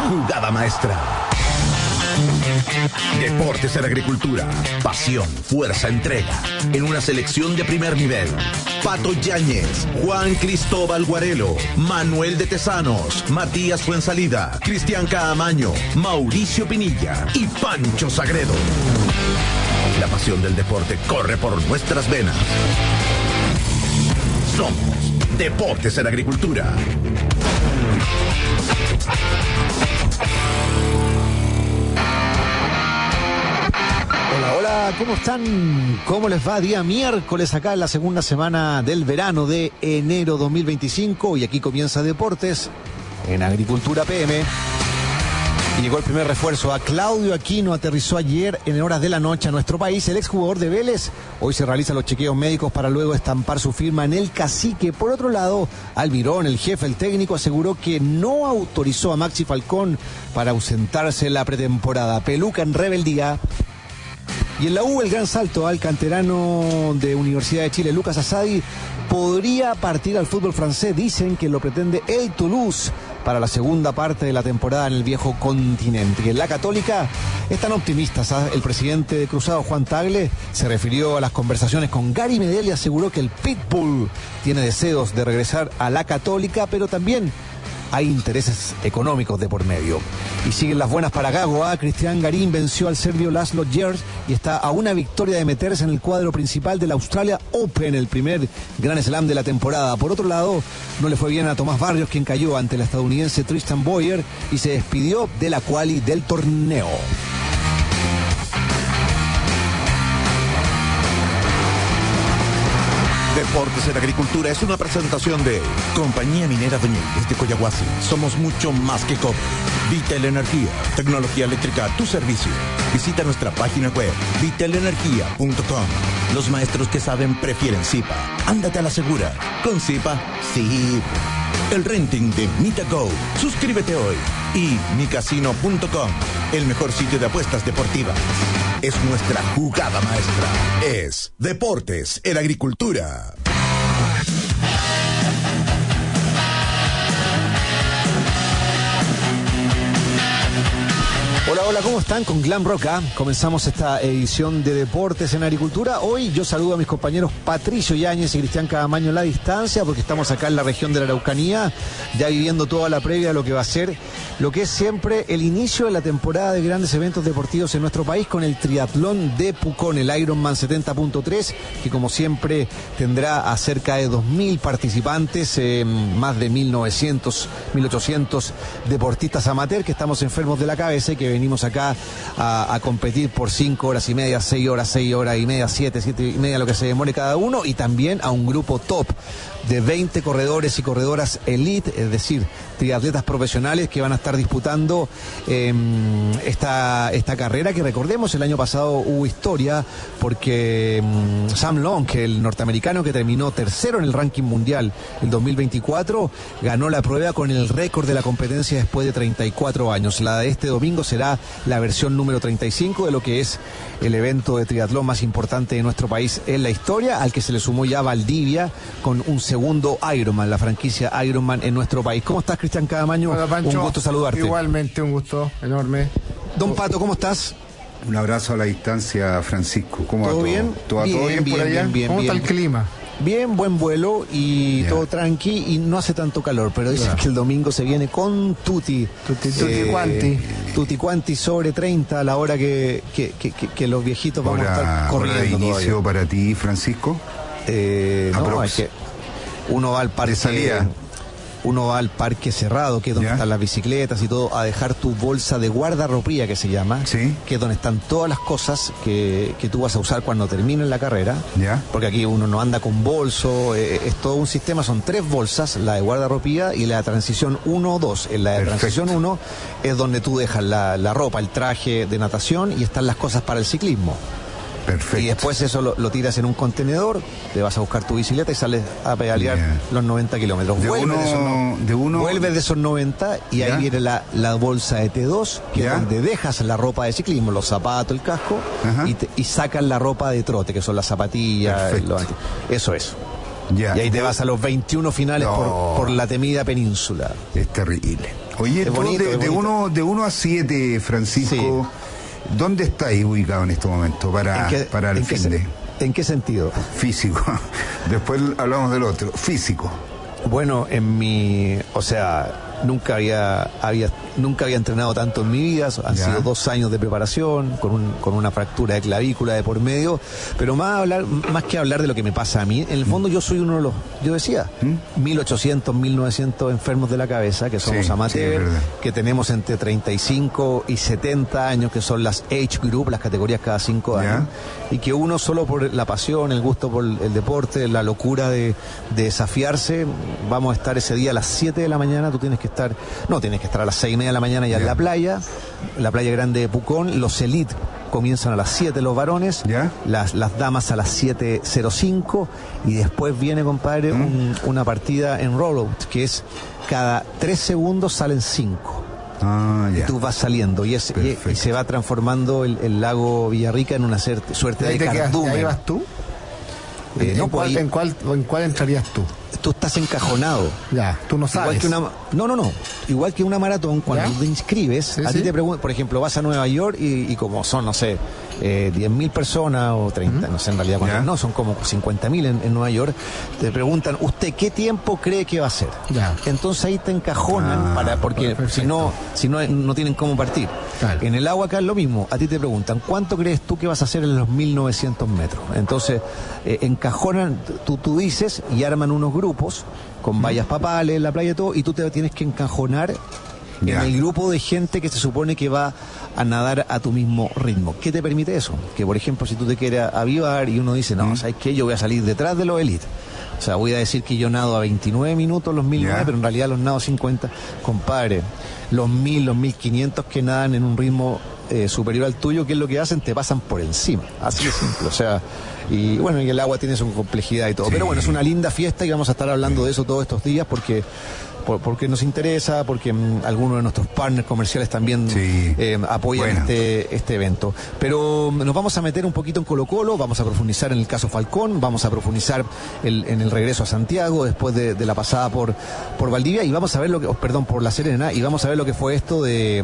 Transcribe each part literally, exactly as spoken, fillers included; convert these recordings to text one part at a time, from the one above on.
Jugada maestra. Deportes en Agricultura. Pasión, fuerza, entrega. En una selección de primer nivel. Pato Yáñez, Juan Cristóbal Guarelo, Manuel de Tesanos, Matías Fuensalida, Cristian Caamaño, Mauricio Pinilla y Pancho Sagredo. La pasión del deporte corre por nuestras venas. Somos Deportes en Agricultura. Hola, hola, ¿cómo están? ¿Cómo les va? Día miércoles acá en la segunda semana del verano de enero dos mil veinticinco y aquí comienza Deportes en Agricultura P M. Y llegó el primer refuerzo. A Claudio Aquino aterrizó ayer en horas de la noche a nuestro país. El exjugador de Vélez hoy se realiza los chequeos médicos para luego estampar su firma en el Cacique. Por otro lado, Almirón, el jefe, el técnico, aseguró que no autorizó a Maxi Falcón para ausentarse en la pretemporada. Peluca en rebeldía. Y en la U, el gran salto al canterano de Universidad de Chile, Lucas Asadi, podría partir al fútbol francés. Dicen que lo pretende el Toulouse para la segunda parte de la temporada en el viejo continente. Y en la Católica están optimistas. ¿eh? El presidente de Cruzado, Juan Tagle, se refirió a las conversaciones con Gary Medel y aseguró que el Pitbull tiene deseos de regresar a la Católica, pero también hay intereses económicos de por medio. Y siguen las buenas para Gago. ¿eh? Cristian Garín venció al serbio Laszlo Djerdje y está a una victoria de meterse en el cuadro principal del Australia Open, el primer Grand Slam de la temporada. Por otro lado, no le fue bien a Tomás Barrios, quien cayó ante el estadounidense Tristan Boyer y se despidió de la quali del torneo. Deportes en Agricultura es una presentación de Compañía Minera Doñil desde Coyahuasi. Somos mucho más que cobre. Vitel Energía, tecnología eléctrica a tu servicio. Visita nuestra página web vitel energía punto com. Los maestros que saben prefieren Zipa. Ándate a la segura. Con Zipa, sí. El renting de MitaGo. Suscríbete hoy. Y mi casino punto com, el mejor sitio de apuestas deportivas. Es nuestra jugada maestra. Es Deportes en Agricultura. Hola, hola, ¿cómo están? Con Glam Rock, ¿eh? Comenzamos esta edición de Deportes en Agricultura. Hoy yo saludo a mis compañeros Patricio Yáñez y Cristian Caamaño en la distancia, porque estamos acá en la región de la Araucanía, ya viviendo toda la previa de lo que va a ser, lo que es siempre el inicio de la temporada de grandes eventos deportivos en nuestro país, con el triatlón de Pucón, el Ironman setenta punto tres, que como siempre tendrá a cerca de dos mil participantes, eh, más de mil novecientos, mil ochocientos deportistas amateur, que estamos enfermos de la cabeza y que venimos acá a, a competir por cinco horas y media, seis horas, seis horas y media, siete, siete y media, lo que se demore cada uno, y también a un grupo top de veinte corredores y corredoras elite, es decir, triatletas profesionales que van a estar disputando eh, esta, esta carrera, que recordemos, el año pasado hubo historia porque um, Sam Long, que el norteamericano que terminó tercero en el ranking mundial el dos mil veinticuatro, ganó la prueba con el récord de la competencia después de treinta y cuatro años. La de este domingo será la versión número treinta y cinco de lo que es el evento de triatlón más importante de nuestro país en la historia, al que se le sumó ya Valdivia con un segundo Ironman, la franquicia Ironman en nuestro país. ¿Cómo estás, Cristian Caamaño? Hola, Pancho. Un gusto saludarte. Igualmente, un gusto enorme. Don Pato, ¿cómo estás? Un abrazo a la distancia, Francisco. ¿Cómo ¿Todo va todo? bien? ¿Todo, bien, todo bien, bien, por allá? bien, bien, ¿Cómo bien. está el clima? Bien, buen vuelo y Ya. todo tranqui y no hace tanto calor, pero dicen Ya. que el domingo se viene con tutti. Tutti, tutti quanti. Tutti quanti sobre treinta a la hora que, que, que, que- que los viejitos vamos a Hora, estar hora corriendo de inicio todavía. para ti, Francisco. Eh, no, Aprox. es que uno va al parque, De salida. uno va al parque cerrado, que es donde Ya. están las bicicletas y todo, a dejar tu bolsa de guardarropía, que se llama, Sí. que es donde están todas las cosas que, que tú vas a usar cuando termines la carrera. Ya. Porque aquí uno no anda con bolso, eh, es todo un sistema, son tres bolsas, la de guardarropía y la de transición uno o dos. En la de Perfecto. transición uno es donde tú dejas la, la ropa, el traje de natación y están las cosas para el ciclismo. Perfecto. Y después eso lo, lo tiras en un contenedor, te vas a buscar tu bicicleta y sales a pedalear Bien. los noventa kilómetros. De Vuelves uno- de esos, no- de uno- vuelves de esos noventa y Ya. ahí viene la, la bolsa de T dos, que Ya. es donde dejas la ropa de ciclismo, los zapatos, el casco, Ajá. y, te- y sacan la ropa de trote, que son las zapatillas. Perfecto. los anti- eso es. Ya. Y ahí te vas a los veintiuno finales No. por, por la temida península. Es terrible. Oye, Es tú bonito, de, es de, bonito. uno, de uno a siete, Francisco, ¿dónde estáis ubicado en este momento para, ¿En qué- para el en qué fin se- de ¿En qué sentido? físico? Después hablamos del otro, físico. Bueno, en mi, o sea, nunca había, había, nunca había entrenado tanto en mi vida. Han Ya. sido dos años de preparación con, un, con una fractura de clavícula de por medio. Pero más hablar, más que hablar de lo que me pasa a mí, en el fondo yo soy uno de los, yo decía, mil ochocientos, mil novecientos enfermos de la cabeza que somos Sí, sí, amateurs, es verdad. que tenemos entre treinta y cinco y setenta años, que son las age group, las categorías cada cinco Ya. años, y que uno solo por la pasión, el gusto por el deporte, la locura de, de desafiarse, vamos a estar ese día a las siete de la mañana, tú tienes que estar, no, tienes que estar a las seis y media de la mañana ya en Ya. la playa, la playa grande de Pucón, los elite comienzan a las siete los varones, Ya. las, las damas a las siete cero cinco y después viene, compadre, ¿Mm? un- una partida en rollout, que es cada tres segundos salen cinco. Ah, Y ya. tú vas saliendo y, es, y, Perfecto. y se va transformando el, el lago Villarrica en una cer- suerte ¿Y ahí de te quedas? ¿Y cardumen. ahí vas tú? Eh, ¿En, no, pues cuál, ahí- en, cuál, ¿En cuál entrarías tú? Tú estás encajonado. Ya, tú no Igual sabes. que una, no, no, no. Igual que una maratón, cuando ¿Ya? tú te inscribes, Sí, a ti sí. te preguntan, por ejemplo, vas a Nueva York y, y como son, no sé, eh, diez mil personas o treinta, no sé en realidad cuántas, ¿Ya? no, son como cincuenta mil en, en Nueva York, te preguntan, ¿usted qué tiempo cree que va a ser? Ya. Entonces ahí te encajonan, Ah, para porque perfecto. si no, si no, no tienen cómo partir. Claro. En el agua acá es lo mismo, a ti te preguntan, ¿cuánto crees tú que vas a hacer en los mil novecientos metros? Entonces, eh, encajonan, tú, tú dices, y arman unos grupos con vallas papales en la playa y todo, y tú te tienes que encajonar Ya. en el grupo de gente que se supone que va a nadar a tu mismo ritmo. ¿Qué te permite eso? Que, por ejemplo, si tú te quieres avivar y uno dice, no, ¿sabes qué? Yo voy a salir detrás de los elites. O sea, voy a decir que yo nado a veintinueve minutos los mil nueve, Ya. pero en realidad los nado cincuenta. Compadre, los mil, los mil quinientos que nadan en un ritmo eh, superior al tuyo, ¿qué es lo que hacen? Te pasan por encima. Así de simple. O sea, y bueno, y el agua tiene su complejidad y todo. Sí. Pero bueno, es una linda fiesta y vamos a estar hablando de eso todos estos días porque... por- porque nos interesa, porque mm, algunos de nuestros partners comerciales también Sí. eh, apoyan Bueno. este, este evento. Pero mm, nos vamos a meter un poquito en Colo Colo, vamos a profundizar en el caso Falcón, vamos a profundizar el- en el regreso a Santiago después de, de la pasada por, por Valdivia y vamos a ver lo que, oh, perdón, por La Serena, y vamos a ver lo que fue esto de,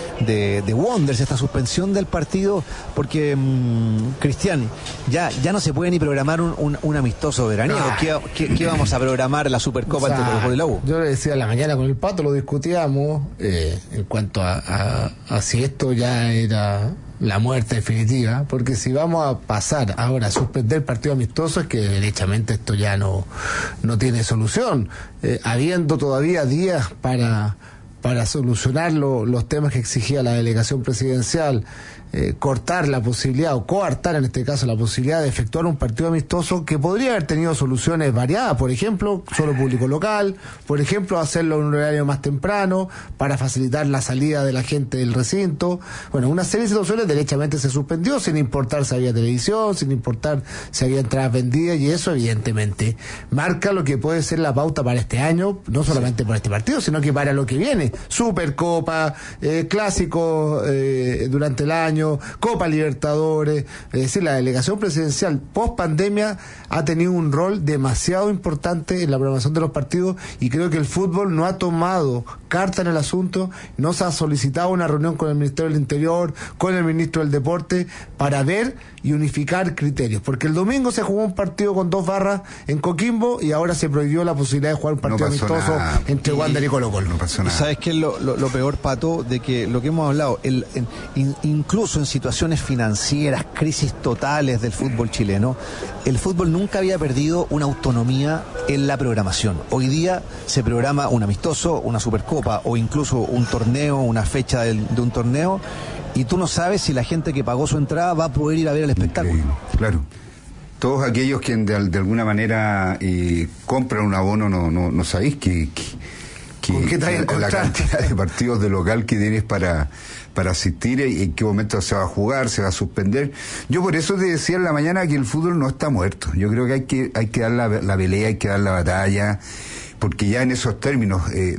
de, de Wanderers, esta suspensión del partido, porque mm, Cristian, ya, ya no se puede ni programar un, un, un amistoso veraniego. Ah. ¿Qué, qué, qué vamos a programar la Supercopa O sea, entre Colo Colo y la U? Yo le decía a la mañana con el Pato, lo discutíamos eh, en cuanto a, a- a si esto ya era la muerte definitiva, porque si vamos a pasar ahora a suspender partido amistoso es que derechamente esto ya no, no tiene solución, eh, habiendo todavía días para, para solucionar lo- los temas que exigía la delegación presidencial, eh, cortar la posibilidad o coartar en este caso la posibilidad de efectuar un partido amistoso que podría haber tenido soluciones variadas, por ejemplo, solo público local, por ejemplo, hacerlo en un horario más temprano para facilitar la salida de la gente del recinto. Bueno, una serie de situaciones derechamente se suspendió sin importar si había televisión, sin importar si había entradas vendidas, y eso evidentemente marca lo que puede ser la pauta para este año, no solamente por este partido, sino que para lo que viene. Supercopa, eh, clásicos eh, durante el año, Copa Libertadores, es decir, la delegación presidencial post pandemia ha tenido un rol demasiado importante en la programación de los partidos, y creo que el fútbol no ha tomado carta en el asunto, no se ha solicitado una reunión con el Ministerio del Interior, con el Ministro del Deporte, para ver y unificar criterios, porque el domingo se jugó un partido con dos barras en Coquimbo y ahora se prohibió la posibilidad de jugar un partido No pasó amistoso nada. entre Wander y Colo Colo. No pasó ¿Y nada. sabes qué es lo, lo- lo peor, Pato? De que lo que hemos hablado, el, en- in- incluso en situaciones financieras, crisis totales del fútbol chileno, el fútbol nunca había perdido una autonomía en la programación. Hoy día se programa un amistoso, una supercopa o incluso un torneo, una fecha del- de un torneo, y tú no sabes si la gente que pagó su entrada va a poder ir a ver el espectáculo. Increíble, claro. Todos aquellos que de, de alguna manera eh, compran un abono, no, no, no sabéis que, que, que ¿Con qué te vas a la, la encontrar? cantidad de partidos de local que tienes para, para asistir y en qué momento se va a jugar, se va a suspender. Yo por eso te decía en la mañana que el fútbol no está muerto. Yo creo que hay que, hay que dar la, la pelea, hay que dar la batalla, porque ya en esos términos, eh,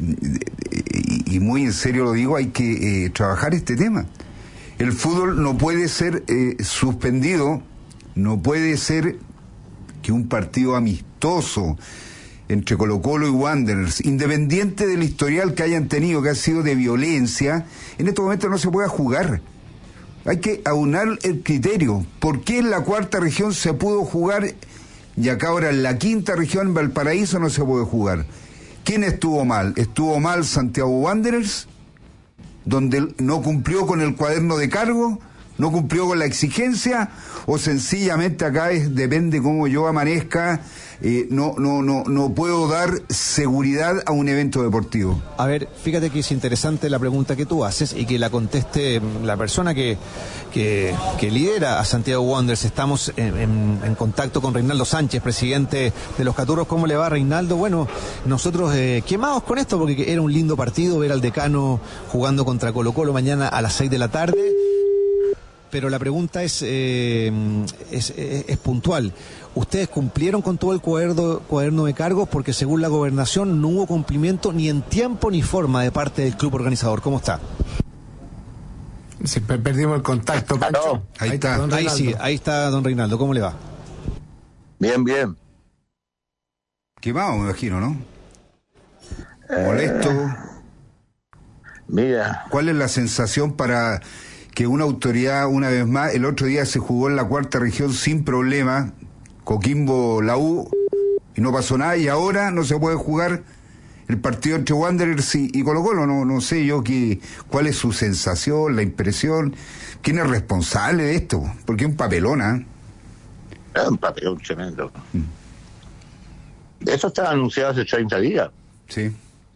y, y muy en serio lo digo, hay que eh, trabajar este tema. El fútbol no puede ser eh, suspendido, no puede ser que un partido amistoso amistoso entre Colo-Colo y Wanderers, independiente del historial que hayan tenido, que ha sido de violencia, en estos momentos no se puede jugar. Hay que aunar el criterio. ¿Por qué en la cuarta región se pudo jugar y acá ahora en la quinta región, en Valparaíso, no se puede jugar? ¿Quién estuvo mal? ¿Estuvo mal Santiago Wanderers, donde no cumplió con el cuaderno de cargo, no cumplió con la exigencia, o sencillamente acá es, depende cómo yo amanezca, eh, no, no, no, no puedo dar seguridad a un evento deportivo? A ver, fíjate que es interesante la pregunta que tú haces y que la conteste la persona que, que, que lidera a Santiago Wanderers. Estamos en, en, en contacto con Reinaldo Sánchez, presidente de los Caturros. ¿Cómo le va, Reinaldo? Bueno, nosotros eh, quemados con esto porque era un lindo partido ver al Decano jugando contra Colo-Colo mañana a las seis de la tarde. Pero la pregunta es, eh, es, es, es puntual. ¿Ustedes cumplieron con todo el cuaderno, cuaderno de cargos? Porque según la gobernación no hubo cumplimiento ni en tiempo ni forma de parte del club organizador. ¿Cómo está? Sí, perdimos el contacto, Pancho. Ahí, ahí está. Ahí sí, ahí está don Reinaldo. ¿Cómo le va? Bien, bien. Quemado, me imagino, ¿no? Molesto. Eh, mira. ¿Cuál es la sensación para que una autoridad, una vez más, el otro día se jugó en la cuarta región sin problema, Coquimbo, la U, y no pasó nada, y ahora no se puede jugar el partido entre Wanderers y, y Colo-Colo? No, no sé yo qué, cuál es su sensación, la impresión, quién es responsable de esto, porque es un papelón, ¿eh? Es un papelón tremendo. Mm. Eso estaba anunciado hace treinta días. Sí.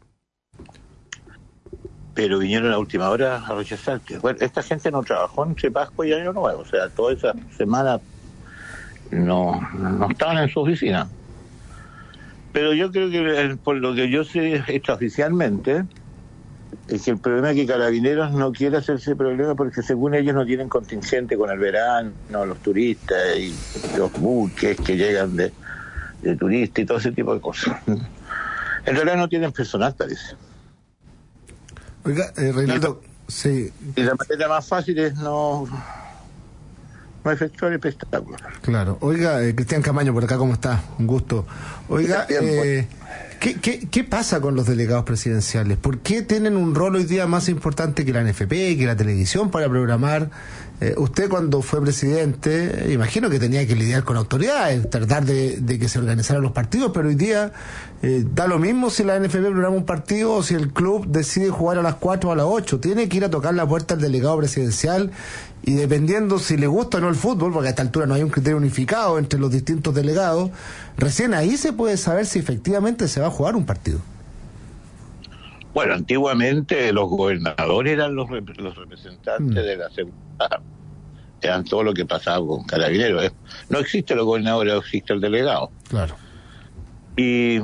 Pero vinieron a última hora a rechazar. Bueno, esta gente no trabajó entre Pascua y Año Nuevo, o sea, toda esa semana no, no estaban en su oficina. Pero yo creo que, por lo que yo sé extraoficialmente, es que el problema es que Carabineros no quiere hacerse problema porque según ellos no tienen contingente con el verano, los turistas y los buques que llegan de, de turistas y todo ese tipo de cosas. En realidad no tienen personal, parece. Oiga, eh, Reinaldo, sí. Y la manera más fácil es no, no efectuar el espectáculo. Claro. Oiga, eh, Cristian Camaño, por acá, ¿cómo está? Un gusto. Oiga, eh, ¿qué, qué, ¿qué pasa con los delegados presidenciales? ¿Por qué tienen un rol hoy día más importante que la N F P, que la televisión para programar? Eh, usted cuando fue presidente, imagino que tenía que lidiar con autoridades, tratar de, de que se organizaran los partidos, pero hoy día eh, da lo mismo si la N F P programa un partido o si el club decide jugar a las cuatro o a las ocho. Tiene que ir a tocar la puerta al delegado presidencial y dependiendo si le gusta o no el fútbol, porque a esta altura no hay un criterio unificado entre los distintos delegados, recién ahí se puede saber si efectivamente se va a jugar un partido. Bueno, antiguamente los gobernadores eran los, rep los representantes mm. de la seguridad. Eran todo lo que pasaba con Carabineros. No existen los gobernadores, existe el delegado. Claro. Y,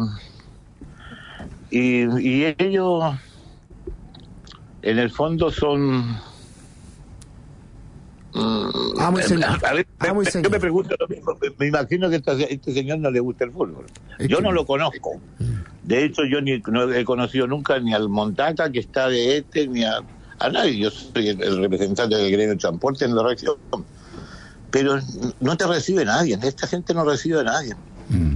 y, y ellos, en el fondo, son... Ah, muy señor. A ver, ah, muy me, señor. yo me pregunto lo mismo. Me imagino que a este señor no le gusta el fútbol. Es yo que... no lo conozco. De hecho, yo ni, no he conocido nunca ni al Montaca, que está de este, ni a, a nadie. Yo soy el, el representante del gremio de transporte en la región. Pero no te recibe nadie. Esta gente no recibe a nadie. Mm.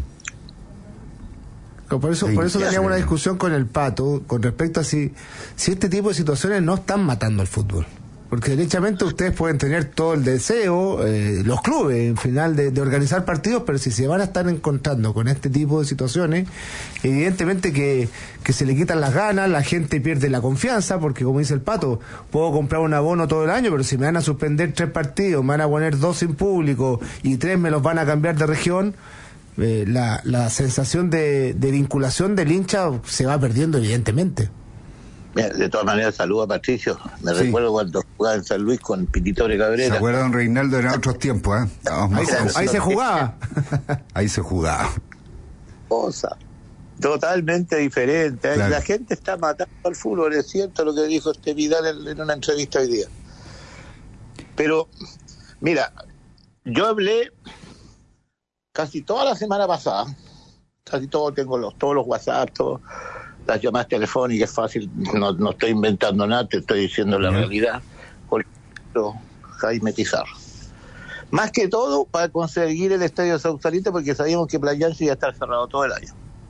Por eso, sí, por eso sí, teníamos sí. una discusión con el Pato con respecto a si, si este tipo de situaciones no están matando al fútbol. Porque derechamente ustedes pueden tener todo el deseo, eh, los clubes, en final, de, de organizar partidos, pero si se van a estar encontrando con este tipo de situaciones, evidentemente que, que se le quitan las ganas, la gente pierde la confianza, porque como dice el Pato, puedo comprar un abono todo el año, pero si me van a suspender tres partidos, me van a poner dos sin público y tres me los van a cambiar de región, eh, la, la sensación de, de vinculación del hincha se va perdiendo evidentemente. De todas maneras, saludo a Patricio. Me sí. recuerdo cuando jugaba en San Luis con Pititore Cabrera. ¿Se acuerda, don Reinaldo? Eran otros tiempos, ¿eh? Ahí, se, ahí se jugaba. Ahí se jugaba. Cosa totalmente diferente. Claro. La gente está matando al fútbol, es cierto lo que dijo este Vidal en, en una entrevista hoy día. Pero, mira, yo hablé casi toda la semana pasada, casi todo, tengo los, todos los WhatsApp, todos... las llamadas telefónicas, es fácil, no, no estoy inventando nada, te estoy diciendo la realidad, con Jaime Pizarro. Más que todo para conseguir el estadio de Sausalito, porque sabíamos que Playa Ancha iba a estar cerrado todo el año.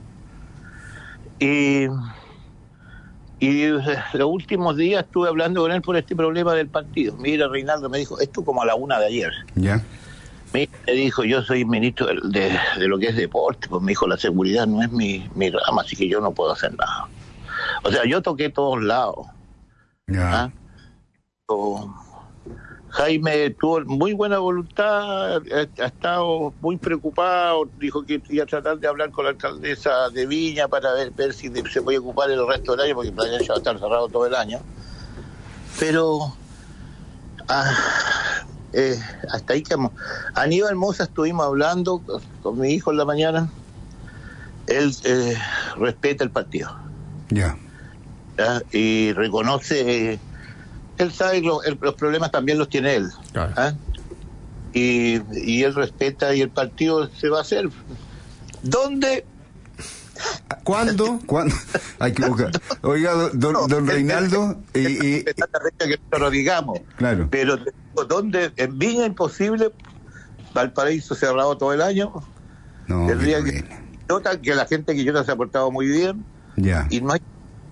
Y, y los últimos días estuve hablando con él por este problema del partido. Mira, Reinaldo me dijo, esto como a la una de ayer. Ya. Me dijo, yo soy ministro de, de, de lo que es deporte. Pues me dijo, la seguridad no es mi, mi rama, así que yo no puedo hacer nada. O sea, yo toqué todos lados. Ya. ¿Ah? O, Jaime tuvo muy buena voluntad, ha, ha estado muy preocupado, dijo que iba a tratar de hablar con la alcaldesa de Viña para ver, ver si se puede ocupar el resto del año, porque Playa Ancha va a estar cerrado todo el año. Pero ah, eh, hasta ahí quedamos. Aníbal Mosa estuvimos hablando con mi hijo en la mañana. Él eh, respeta el partido. Ya. ¿Ya? Y reconoce... Eh, él sabe que lo, el, los problemas también los tiene él. Claro. ¿Ah? Y, y él respeta y el partido se va a hacer. ¿Dónde? ¿Cuándo? ¿Cuándo? Hay que buscar. Oiga, don, don, No, don él- Reinaldo, él- y, y- él- que no lo digamos. Claro. Pero ¿dónde? En Viña imposible, Valparaíso cerrado todo el año. no, Tendría qué que, bueno. Quillota, que la gente de Quillota se ha portado muy bien Ya, y no hay...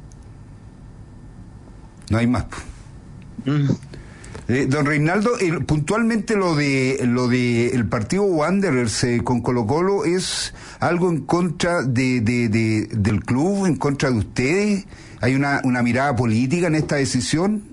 no hay más. Mm. Eh, don Reinaldo, eh, puntualmente lo de lo de el partido Wanderers eh, con Colo-Colo es algo en contra de, de, de del club, en contra de ustedes. ¿Hay una, una mirada política en esta decisión?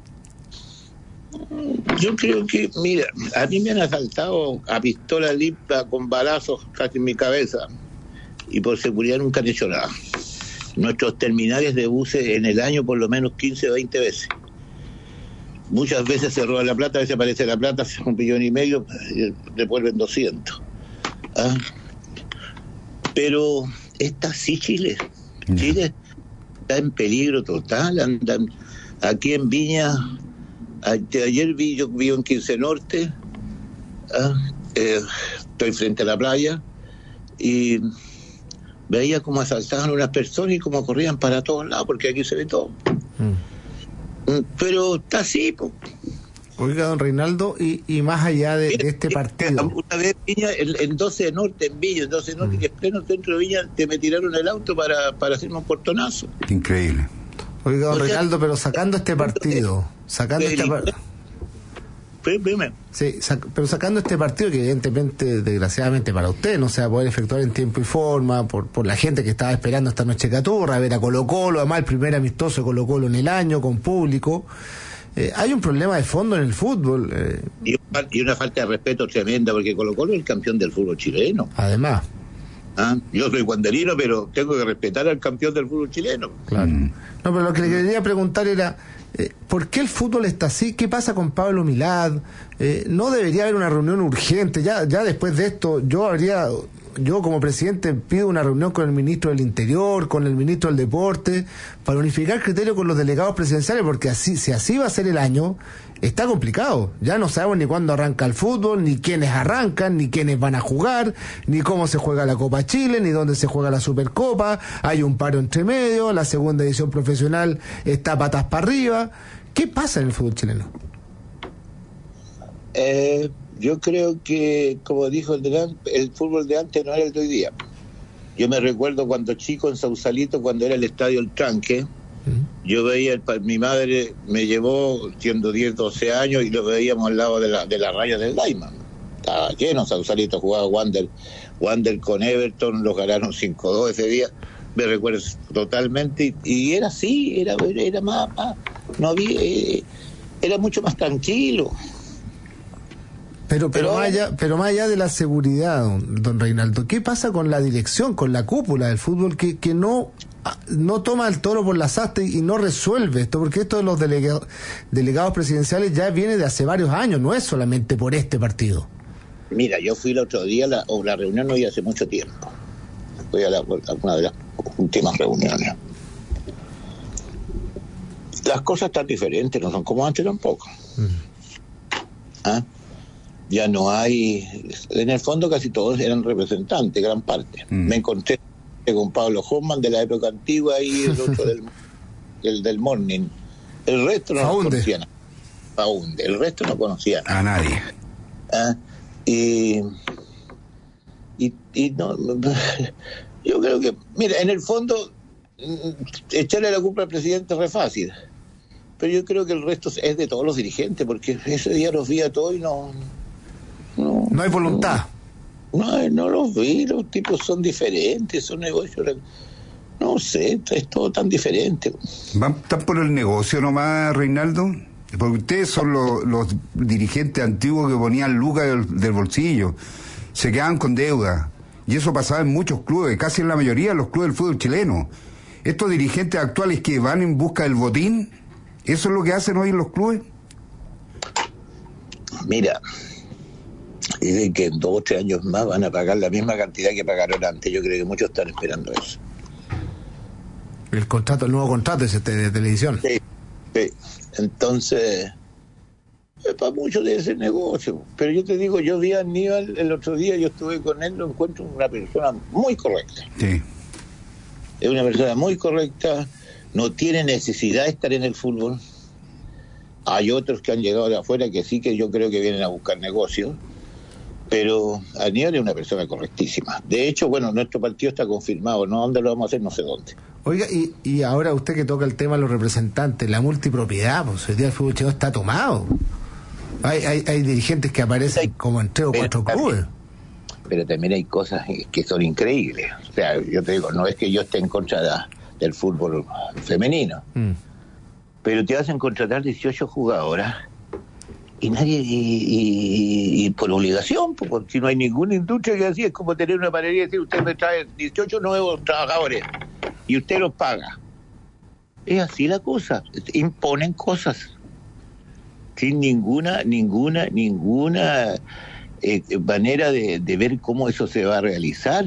Yo creo que, mira, a mí me han asaltado a pistola limpia con balazos casi en mi cabeza y por seguridad nunca han hecho nada. Nuestros terminales de buses en el año por lo menos quince o veinte veces. Muchas veces se roba la plata, a veces aparece la plata, un millón y medio, y devuelven doscientos. ¿Ah? Pero está así Chile. Chile está en peligro total. Andan aquí en Viña. Ayer vi, yo vivo en Quince Norte, ¿ah? eh, estoy frente a la playa y veía cómo asaltaban a unas personas y cómo corrían para todos lados, porque aquí se ve todo. Mm. Pero está así, po. Oiga, don Reinaldo, y, y más allá de, de este partido. Una vez Viña, en, en doce de Norte, en Viña, en doce de Norte, mm. que en pleno centro de Viña, te me tiraron el auto para, para hacerme un portonazo. Increíble. Oiga, don O sea, Reinaldo, pero sacando este partido, sacando este partido... Sí, sac- pero sacando este partido que evidentemente, desgraciadamente para usted no se va a poder efectuar en tiempo y forma, por, por la gente que estaba esperando esta noche caturra, ver a Colo-Colo, además el primer amistoso de Colo-Colo en el año, con público. Eh, hay un problema de fondo en el fútbol. Eh, y, y una falta de respeto tremenda, porque Colo-Colo es el campeón del fútbol chileno. además, ¿Ah? Yo soy guanderino, pero tengo que respetar al campeón del fútbol chileno. claro. Mm. No, pero lo que le quería preguntar era, eh, ¿por qué el fútbol está así? ¿Qué pasa con Pablo Milad? Eh, ¿No debería haber una reunión urgente? Ya, ya después de esto, yo habría... Yo como presidente pido una reunión con el ministro del Interior, con el ministro del Deporte, para unificar criterios con los delegados presidenciales, porque así, si así va a ser el año, está complicado. Ya no sabemos ni cuándo arranca el fútbol, ni quiénes arrancan, ni quiénes van a jugar, ni cómo se juega la Copa Chile, ni dónde se juega la Supercopa. Hay un paro entre medio, la segunda edición profesional está patas para arriba. ¿Qué pasa en el fútbol chileno? Eh, yo creo que, como dijo el de el fútbol de antes no era el de hoy día. Yo me recuerdo cuando chico en Sausalito, cuando era el estadio El Tranque, uh-huh. yo veía, el, mi madre me llevó siendo diez, doce años y lo veíamos al lado de la, de la raya del Diamond. Estaba lleno, Sausalito jugaba Wander, Wander con Everton, los ganaron cinco dos ese día, me recuerdo totalmente, y, y era así, era, era más, más no había, eh, era mucho más tranquilo. Pero, pero, Pero- más allá, pero más allá de la seguridad, don, don Reinaldo, ¿qué pasa con la dirección, con la cúpula del fútbol que, que no, no toma el toro por las astas y no resuelve esto? Porque esto de los delega- delegados presidenciales ya viene de hace varios años, no es solamente por este partido. Mira, yo fui el otro día, la, o la reunión no iba hace mucho tiempo. Fui a, la, a una de las últimas reuniones. Las cosas están diferentes, no son como antes tampoco. Mm. ¿Ah? Ya no hay... En el fondo casi todos eran representantes, gran parte. Mm. Me encontré con Pablo Hoffman de la época antigua y el otro del, el del Morning. El resto no Faunde. conocían. Faunde. El resto no conocían. A nadie. ¿Ah? Y, y, y no, yo creo que, mira, en el fondo, echarle la culpa al presidente es re fácil, pero yo creo que el resto es de todos los dirigentes, porque ese día los vi a todos y no... No, no hay voluntad. No, no los vi, los tipos son diferentes, son negocios... No sé, es todo tan diferente. ¿Van tan por el negocio nomás, Reinaldo? Porque ustedes son los, los dirigentes antiguos que ponían lucas del, del bolsillo, se quedaban con deuda, y eso pasaba en muchos clubes, casi en la mayoría de los clubes del fútbol chileno. Estos dirigentes actuales que van en busca del botín, ¿eso es lo que hacen hoy en los clubes? Mira, dicen que en dos o tres años más van a pagar la misma cantidad que pagaron antes. Yo creo que muchos están esperando eso. El contrato, el nuevo contrato ese de televisión. Sí, sí. Entonces, para muchos de ese negocio. Pero yo te digo, yo vi a Aníbal el otro día, yo estuve con él, lo encuentro una persona muy correcta. Sí. Es una persona muy correcta, no tiene necesidad de estar en el fútbol. Hay otros que han llegado de afuera que sí, que yo creo que vienen a buscar negocios. Pero Aníbal es una persona correctísima. De hecho, bueno, nuestro partido está confirmado, ¿no? ¿Dónde lo vamos a hacer? No sé dónde. Oiga, y, y ahora usted que toca el tema de los representantes, la multipropiedad, pues hoy día el fútbol chileno está tomado. Hay, hay, hay dirigentes que aparecen como en tres o cuatro clubes. Pero también hay cosas que son increíbles. O sea, yo te digo, no es que yo esté en contra de, del fútbol femenino, mm. pero te hacen contratar dieciocho jugadoras y nadie, y, y, y por obligación, porque si no hay ninguna industria que así, es como tener una panadería y decir, usted me trae dieciocho nuevos trabajadores y usted los paga. Es así la cosa, imponen cosas sin ninguna, ninguna, ninguna eh, manera de, de ver cómo eso se va a realizar.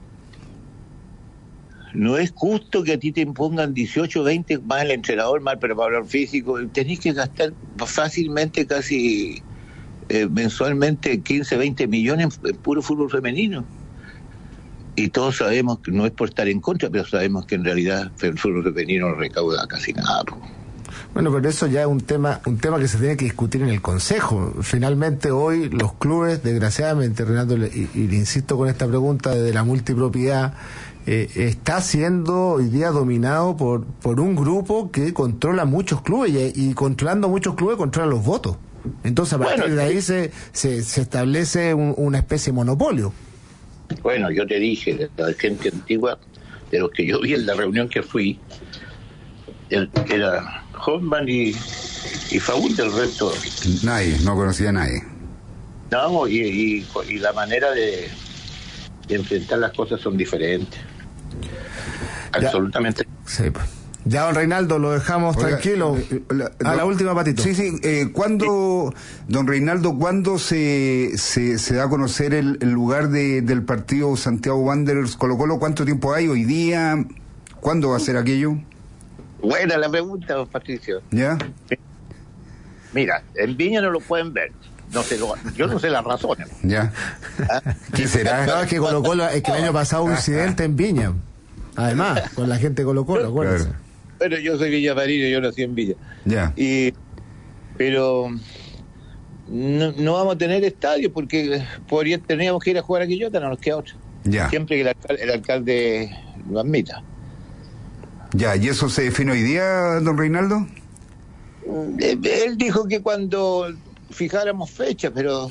No es justo que a ti te impongan dieciocho, veinte, más el entrenador, más el preparador físico. Tenés que gastar fácilmente, casi eh, mensualmente, quince, veinte millones en, en puro fútbol femenino. Y todos sabemos que no es por estar en contra, pero sabemos que en realidad el fútbol femenino no recauda casi nada. Bueno, pero eso ya es un tema, un tema que se tiene que discutir en el Consejo. Finalmente hoy los clubes, desgraciadamente, Renato, y, y le insisto con esta pregunta de la multipropiedad, Eh, está siendo hoy día dominado por por un grupo que controla muchos clubes y, y controlando muchos clubes controla los votos. Entonces a partir bueno, de ahí se, se, se establece un, una especie de monopolio. Bueno, yo te dije, de la gente antigua, de los que yo vi en la reunión que fui, el, era Hoffman y, y Faúl, del resto. Nadie, no conocía a nadie. No, y, y, y la manera de, de enfrentar las cosas son diferentes. Absolutamente. Ya, sí, pues. Ya, don Reinaldo, lo dejamos Oiga, tranquilo. La, la, a la última, Patito. Sí, sí. Eh, ¿Cuándo, don Reinaldo, cuándo se, se, se da a conocer el, el lugar de, del partido Santiago Wanderers Colo Colo? ¿Cuánto tiempo hay hoy día? ¿Cuándo va a ser aquello? Buena la pregunta, don Patricio. ¿Ya? Mira, en Viña no lo pueden ver. No sé, lo, yo no sé las razones. ¿Ya? ¿Ah? ¿Qué será? No, es que Colo Colo, es que el año pasado hubo un incidente en Viña. Además, con la gente de Colo Colo, acuérdense. Claro. Pero yo soy villamarino, yo nací en Villa. Ya. Y, pero no, no vamos a tener estadio porque podría, teníamos que ir a jugar a Quillota, no nos queda otra. Ya. Siempre que el alcalde, el alcalde lo admita. Ya, ¿y eso se define hoy día, don Reinaldo? Él dijo que cuando fijáramos fecha, pero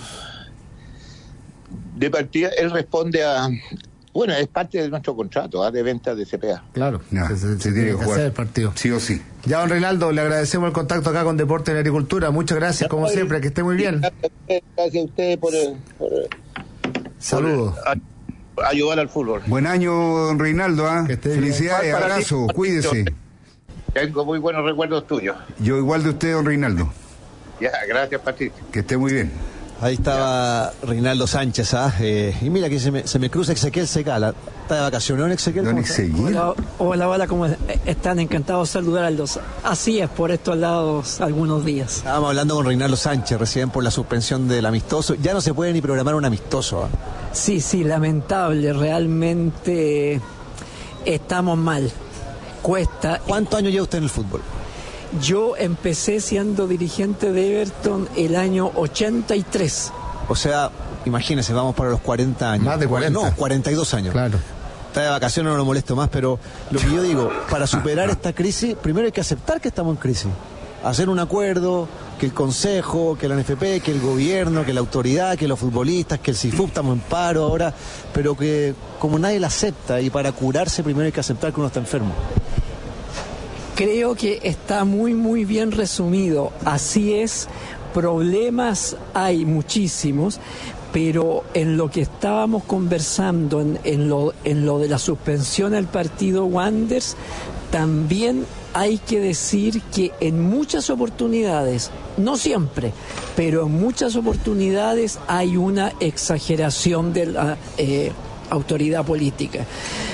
de partida él responde a... Bueno, es parte de nuestro contrato, ¿eh? De venta de C P A. Claro, no, se, se, se, se tiene que jugar el partido. Sí o sí. Ya, don Reinaldo, le agradecemos el contacto acá con Deporte y Agricultura. Muchas gracias, como no, siempre, que esté muy bien. Gracias a usted por... por Saludos. Por ayudar al fútbol. Buen año, don Reinaldo. ¿eh? Felicidades, abrazo, cuídese. Tengo muy buenos recuerdos tuyos. Yo igual de usted, don Reinaldo. Ya, gracias, Patricio. Que esté muy bien. Ahí estaba Reinaldo Sánchez, ¿ah? Eh, y mira que se me, se me cruza Ezequiel Secala. ¿Está de vacaciones, ¿no, Ezequiel? Don Ezequiel. Hola, hola, hola, ¿cómo están? Encantados de saludarlos. Así es, por estos lados algunos días. Estábamos hablando con Reinaldo Sánchez recién por la suspensión del amistoso. Ya no se puede ni programar un amistoso. ¿eh? Sí, sí, lamentable. Realmente estamos mal. Cuesta. ¿Cuántos años lleva usted en el fútbol? Yo empecé siendo dirigente de Everton el año ochenta y tres. O sea, imagínense, vamos para los cuarenta años. Más de cuarenta. No, cuarenta y dos años. Claro. Está de vacaciones, no lo molesto más, pero lo que yo digo, para superar esta crisis, primero hay que aceptar que estamos en crisis. Hacer un acuerdo, que el Consejo, que la N F P, que el gobierno, que la autoridad, que los futbolistas, que el C I F U, estamos en paro ahora, pero que como nadie la acepta, y para curarse primero hay que aceptar que uno está enfermo. Creo que está muy, muy bien resumido. Así es, problemas hay muchísimos, pero en lo que estábamos conversando, en, en, lo, en lo de la suspensión al partido Wanderers, también hay que decir que en muchas oportunidades, no siempre, pero en muchas oportunidades hay una exageración de la eh, autoridad política.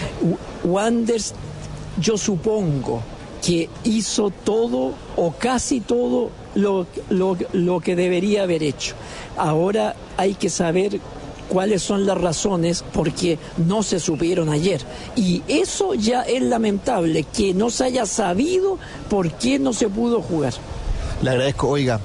Wanderers, yo supongo que hizo todo o casi todo lo, lo, lo que debería haber hecho. Ahora hay que saber cuáles son las razones, porque no se supieron ayer. Y eso ya es lamentable, que no se haya sabido por qué no se pudo jugar. Le agradezco, oiga,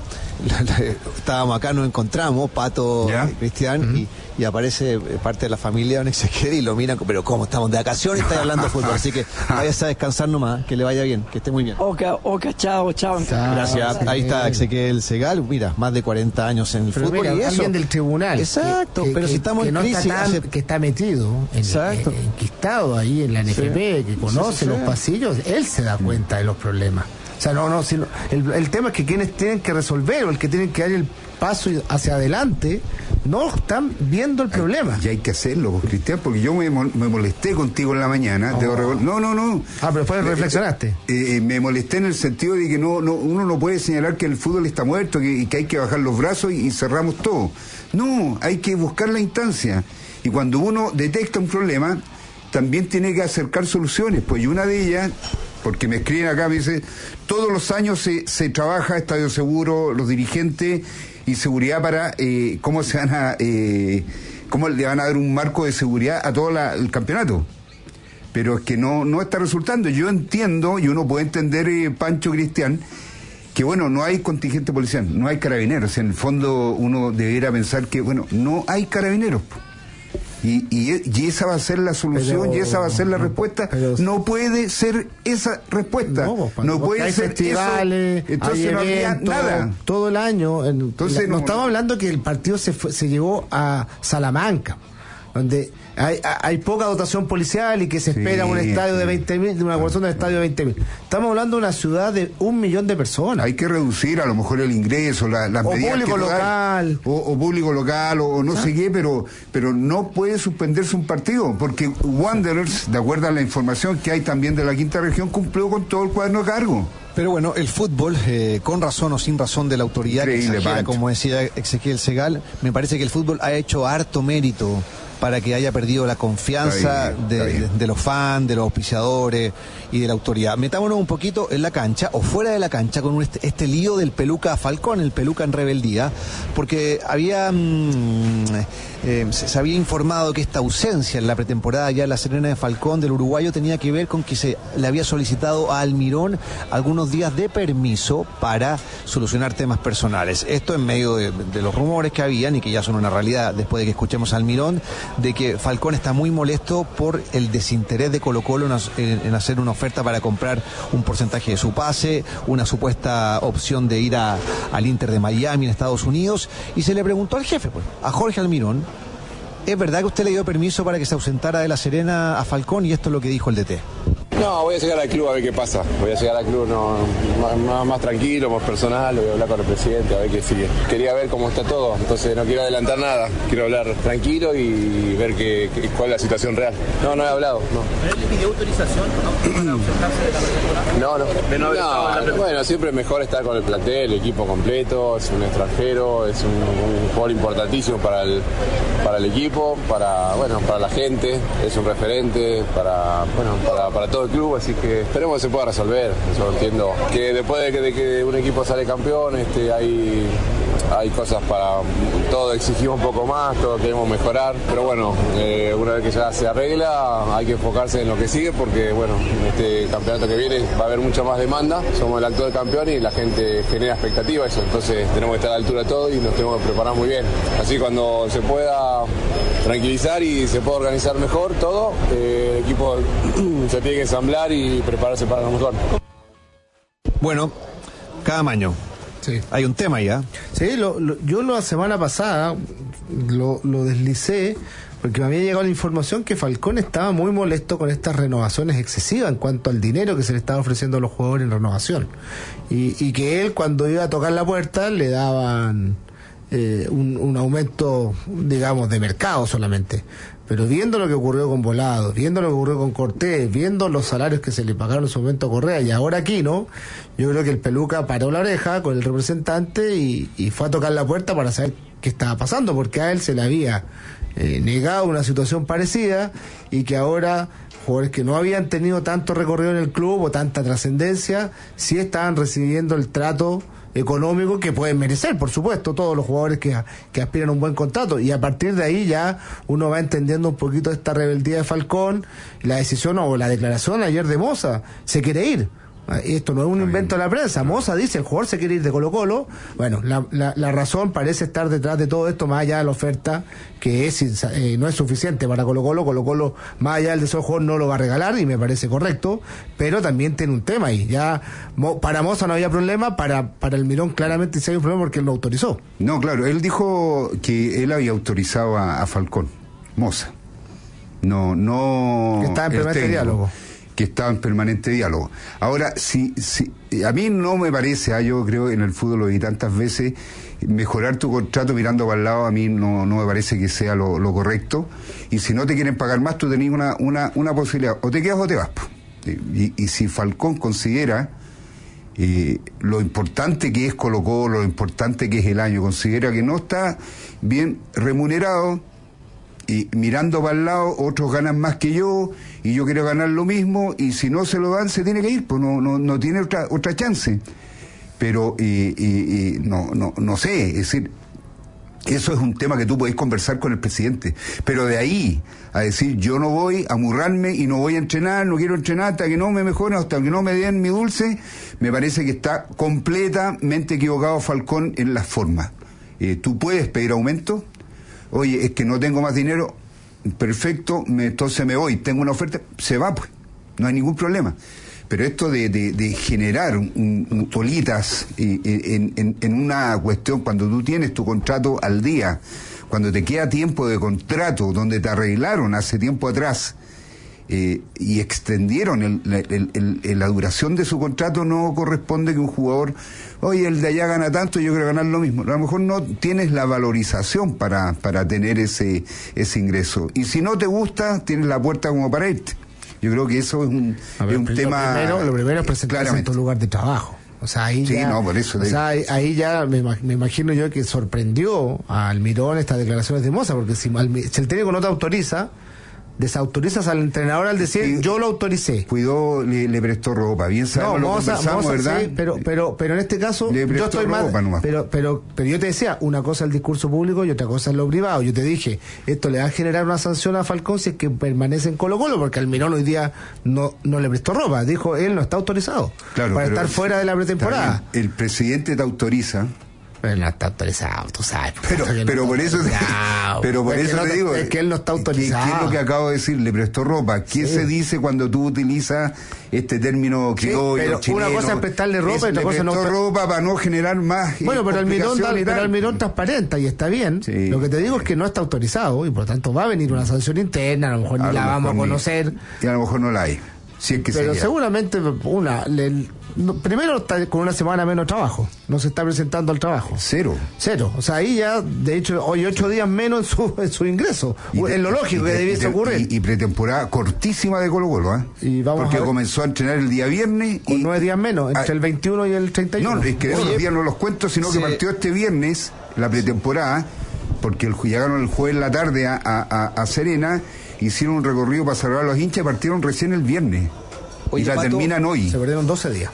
estábamos acá, nos encontramos, Pato, eh, Cristian, uh-huh. y, y aparece parte de la familia de Ezequiel y lo miran, pero ¿cómo? Estamos de vacaciones y estáis hablando de fútbol, así que váyase a descansar nomás, que le vaya bien, que esté muy bien. Oca, Oca, chao, chao. Gracias, ahí está Ezequiel Segal, mira, más de cuarenta años en el pero fútbol. Mira, y eso, alguien del tribunal. Exacto, que, que, pero que, si estamos que en no crisis. Está tan, hace... Que está metido, en, Exacto. En, enquistado ahí en la N F P, sí. que conoce sí, sí, los sí. pasillos, él se da cuenta de los problemas. O sea, no, no, sino, el, el tema es que quienes tienen que resolver o el que tienen que dar el paso hacia adelante no están viendo el problema. Y hay que hacerlo, pues, Cristian, porque yo me, me molesté contigo en la mañana. Oh. Revol... No, no, no. Ah, pero después reflexionaste. Eh, eh, me molesté en el sentido de que no, no uno no puede señalar que el fútbol está muerto que, y que hay que bajar los brazos y, y cerramos todo. No, hay que buscar la instancia. Y cuando uno detecta un problema, también tiene que acercar soluciones. Pues y una de ellas... porque me escriben acá, me dice, todos los años se, se trabaja Estadio Seguro, los dirigentes y seguridad para eh, cómo se van a eh, cómo le van a dar un marco de seguridad a todo la, el campeonato. Pero es que no, no está resultando. Yo entiendo, y uno puede entender, eh, Pancho, Cristian, que bueno, no hay contingente policial, no hay carabineros. En el fondo uno debería pensar que, bueno, no hay carabineros. Y, y, y esa va a ser la solución, pero, y esa va a ser la no, respuesta. Pero, no puede ser esa respuesta. No, no puede hay ser festivales, eso. Entonces hay no habría eventos, nada. Todo el año. En, Entonces, la, no, no estamos hablando que el partido se, fue, se llevó a Salamanca, donde hay, hay poca dotación policial y que se espera sí, un estadio sí. de veinte mil, de una población del estadio de veinte mil. Estamos hablando de una ciudad de un millón de personas. Hay que reducir a lo mejor el ingreso, la, las o medidas público que local. O, o público local, o, o no ¿Ah? sé qué, pero, pero no puede suspenderse un partido, porque Wanderers, de acuerdo a la información que hay también de la quinta región, cumplió con todo el cuaderno de cargo. Pero bueno, el fútbol, eh, con razón o sin razón de la autoridad, que exagera, como decía Ezequiel Segal, me parece que el fútbol ha hecho harto mérito para que haya perdido la confianza bien, de, de, de los fans, de los auspiciadores y de la autoridad. Metámonos un poquito en la cancha o fuera de la cancha con este, este lío del Peluca Falcón, el Peluca en rebeldía, porque había mmm, eh, se, se había informado que esta ausencia en la pretemporada ya en La Serena de Falcón del uruguayo tenía que ver con que se le había solicitado a Almirón algunos días de permiso para solucionar temas personales. Esto en medio de, de los rumores que habían y que ya son una realidad después de que escuchemos a Almirón, de que Falcón está muy molesto por el desinterés de Colo-Colo en, en, en hacer una oferta para comprar un porcentaje de su pase, una supuesta opción de ir a, al Inter de Miami en Estados Unidos, y se le preguntó al jefe, pues, a Jorge Almirón, ¿es verdad que usted le dio permiso para que se ausentara de La Serena a Falcón? Y esto es lo que dijo el D T. No, voy a llegar al club a ver qué pasa. Voy a llegar al club no, más, más tranquilo, más personal, voy a hablar con el presidente a ver qué sigue. Quería ver cómo está todo, entonces no quiero adelantar nada. Quiero hablar tranquilo y ver qué, qué, cuál es la situación real. No, no he hablado, no. ¿Él le pidió autorización ¿no? para ausentarse de la pretemporada? No, no. De no, no, no bueno, siempre es mejor estar con el plantel, el equipo completo, es un extranjero, es un, un jugador importantísimo para el, para el equipo, para, bueno, para la gente, es un referente, para, bueno, para, para todo el club, así que esperemos que se pueda resolver. Yo entiendo que después de que, de que un equipo sale campeón, este, hay, hay cosas para, todo exigimos un poco más, todo queremos mejorar, pero bueno, eh, una vez que ya se arregla, hay que enfocarse en lo que sigue, porque bueno, en este campeonato que viene va a haber mucha más demanda, somos el actual campeón y la gente genera expectativa eso, entonces tenemos que estar a la altura de todo y nos tenemos que preparar muy bien. Así cuando se pueda tranquilizar y se pueda organizar mejor todo, eh, el equipo se tiene que ensamblar y prepararse para lo mejor. Bueno, cada año. Sí. Hay un tema ya. Sí, lo, lo, yo la semana pasada lo, lo deslicé porque me había llegado la información que Falcón estaba muy molesto con estas renovaciones excesivas en cuanto al dinero que se le estaba ofreciendo a los jugadores en renovación. Y, y que él, cuando iba a tocar la puerta, le daban eh, un, un aumento, digamos, de mercado solamente. Pero viendo lo que ocurrió con Volado, viendo lo que ocurrió con Cortés, viendo los salarios que se le pagaron en su momento a Correa y ahora aquí, ¿no? Yo creo que el Peluca paró la oreja con el representante y, y fue a tocar la puerta para saber qué estaba pasando, porque a él se le había eh, negado una situación parecida y que ahora jugadores que no habían tenido tanto recorrido en el club o tanta trascendencia, sí estaban recibiendo el trato económico que pueden merecer, por supuesto, todos los jugadores que, que aspiran a un buen contrato, y a partir de ahí ya uno va entendiendo un poquito esta rebeldía de Falcón, la decisión o la declaración ayer de Moza, se quiere ir. Esto no es un invento de la prensa. Moza dice, el jugador se quiere ir de Colo Colo. Bueno, la, la, la razón parece estar detrás de todo esto, más allá de la oferta, que es eh, no es suficiente para Colo Colo. Colo Colo, más allá del deseo del jugador, no lo va a regalar, y me parece correcto, pero también tiene un tema ahí. Ya mo, para Moza no había problema, para, para el Mirón claramente sí hay un problema porque él lo autorizó. No, claro, él dijo que él había autorizado a, a Falcón, Moza. No, no... Que estaba en permanente diálogo. Que estaba en permanente diálogo. Ahora, si, si a mí no me parece, ah, yo creo en el fútbol lo vi tantas veces, mejorar tu contrato mirando para el lado a mí no, no me parece que sea lo, lo correcto, y si no te quieren pagar más, tú tenés una, una, una posibilidad, o te quedas o te vas. Y, y si Falcón considera eh, lo importante que es Colo Colo, lo importante que es el año, considera que no está bien remunerado, y mirando para el lado, otros ganan más que yo, y yo quiero ganar lo mismo, y si no se lo dan, se tiene que ir, pues no, no, no tiene otra, otra chance. Pero, y, y, y no, no, no sé, es decir, eso es un tema que tú podés conversar con el presidente, pero de ahí a decir, yo no voy a amurrarme y no voy a entrenar, no quiero entrenar hasta que no me mejoren, hasta que no me den mi dulce, me parece que está completamente equivocado Falcón en las formas. Eh, tú puedes pedir aumento. Oye, es que no tengo más dinero, perfecto, me, entonces me voy, tengo una oferta, se va, pues, no hay ningún problema. Pero esto de, de, de generar un, un, bolitas eh, en, en, en una cuestión, cuando tú tienes tu contrato al día, cuando te queda tiempo de contrato, donde te arreglaron hace tiempo atrás, eh, y extendieron el, el, el, el, la duración de su contrato, no corresponde que un jugador, oye, el de allá gana tanto, yo quiero ganar lo mismo. A lo mejor no tienes la valorización para, para tener ese, ese ingreso. Y si no te gusta, tienes la puerta como para irte. Yo creo que eso es un, ver, es un lo tema... Primero, lo primero es presentarse en tu lugar de trabajo. O sea, ahí sí, ya, no, por eso o sea, ahí, ahí ya me, me imagino yo que sorprendió a Almirón estas declaraciones de Moza, porque si, si el técnico no te autoriza, desautorizas al entrenador al decir, sí, yo lo autoricé. Cuidó, le, le prestó ropa, bien sabemos, no, lo Moza, conversamos, Moza, ¿verdad? Sí, pero, pero, pero en este caso, le yo estoy mal, pero, pero, pero yo te decía, una cosa es el discurso público y otra cosa es lo privado. Yo te dije, esto le va a generar una sanción a Falcón si es que permanece en Colo Colo, porque Almirón hoy día no, no le prestó ropa, dijo, él no está autorizado, claro, para estar fuera de la pretemporada. El presidente te autoriza. Pero no está autorizado, tú sabes. Pero, pero no por eso, te, pero por eso no, te digo. Es que él no está autorizado. ¿Qué, qué es lo que acabo de decir? Le prestó ropa. ¿Qué sí. se dice cuando tú utilizas este término criollo, sí, pero chileno? Una cosa es prestarle ropa es, y otra cosa no. Le prestó no... ropa para no generar más. Bueno, pero Almirón, pero Almirón transparenta y está bien. Sí. Lo que te digo es que no está autorizado y por tanto va a venir una sanción interna. A lo mejor a ni lo la mejor vamos a conocer. Ni, y a lo mejor no la hay. Si es que pero sería. seguramente una le, no, primero está con una semana menos trabajo, no se está presentando al trabajo, cero cero, o sea, ahí ya de hecho hoy ocho días menos en su, en su ingreso, es lo lógico que debiese ocurrir, y, y pretemporada cortísima de Colo Colo, ¿eh? Y vamos porque a ver, comenzó a entrenar el día viernes con y, nueve días menos, entre ah, el veintiuno y el treinta y uno. No, es que esos días no los cuento, sino sí. que partió este viernes la pretemporada, porque el, llegaron el jueves en la tarde a, a, a Serena, hicieron un recorrido para salvar a los hinchas y partieron recién el viernes. Oye, y la Pato, terminan hoy. Se perdieron doce días.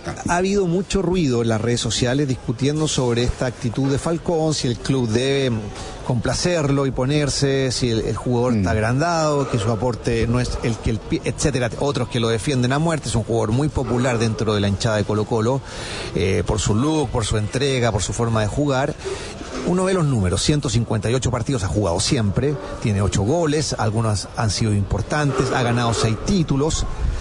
Ha habido mucho ruido en las redes sociales discutiendo sobre esta actitud de Falcón, si el club debe complacerlo y ponerse, si el, el jugador mm. está agrandado, que su aporte no es el que el etcétera, otros que lo defienden a muerte. Es un jugador muy popular dentro de la hinchada de Colo-Colo, eh, por su look, por su entrega, por su forma de jugar. Uno ve los números, ciento cincuenta y ocho partidos ha jugado siempre, tiene ocho goles, algunos han sido importantes, ha ganado seis títulos.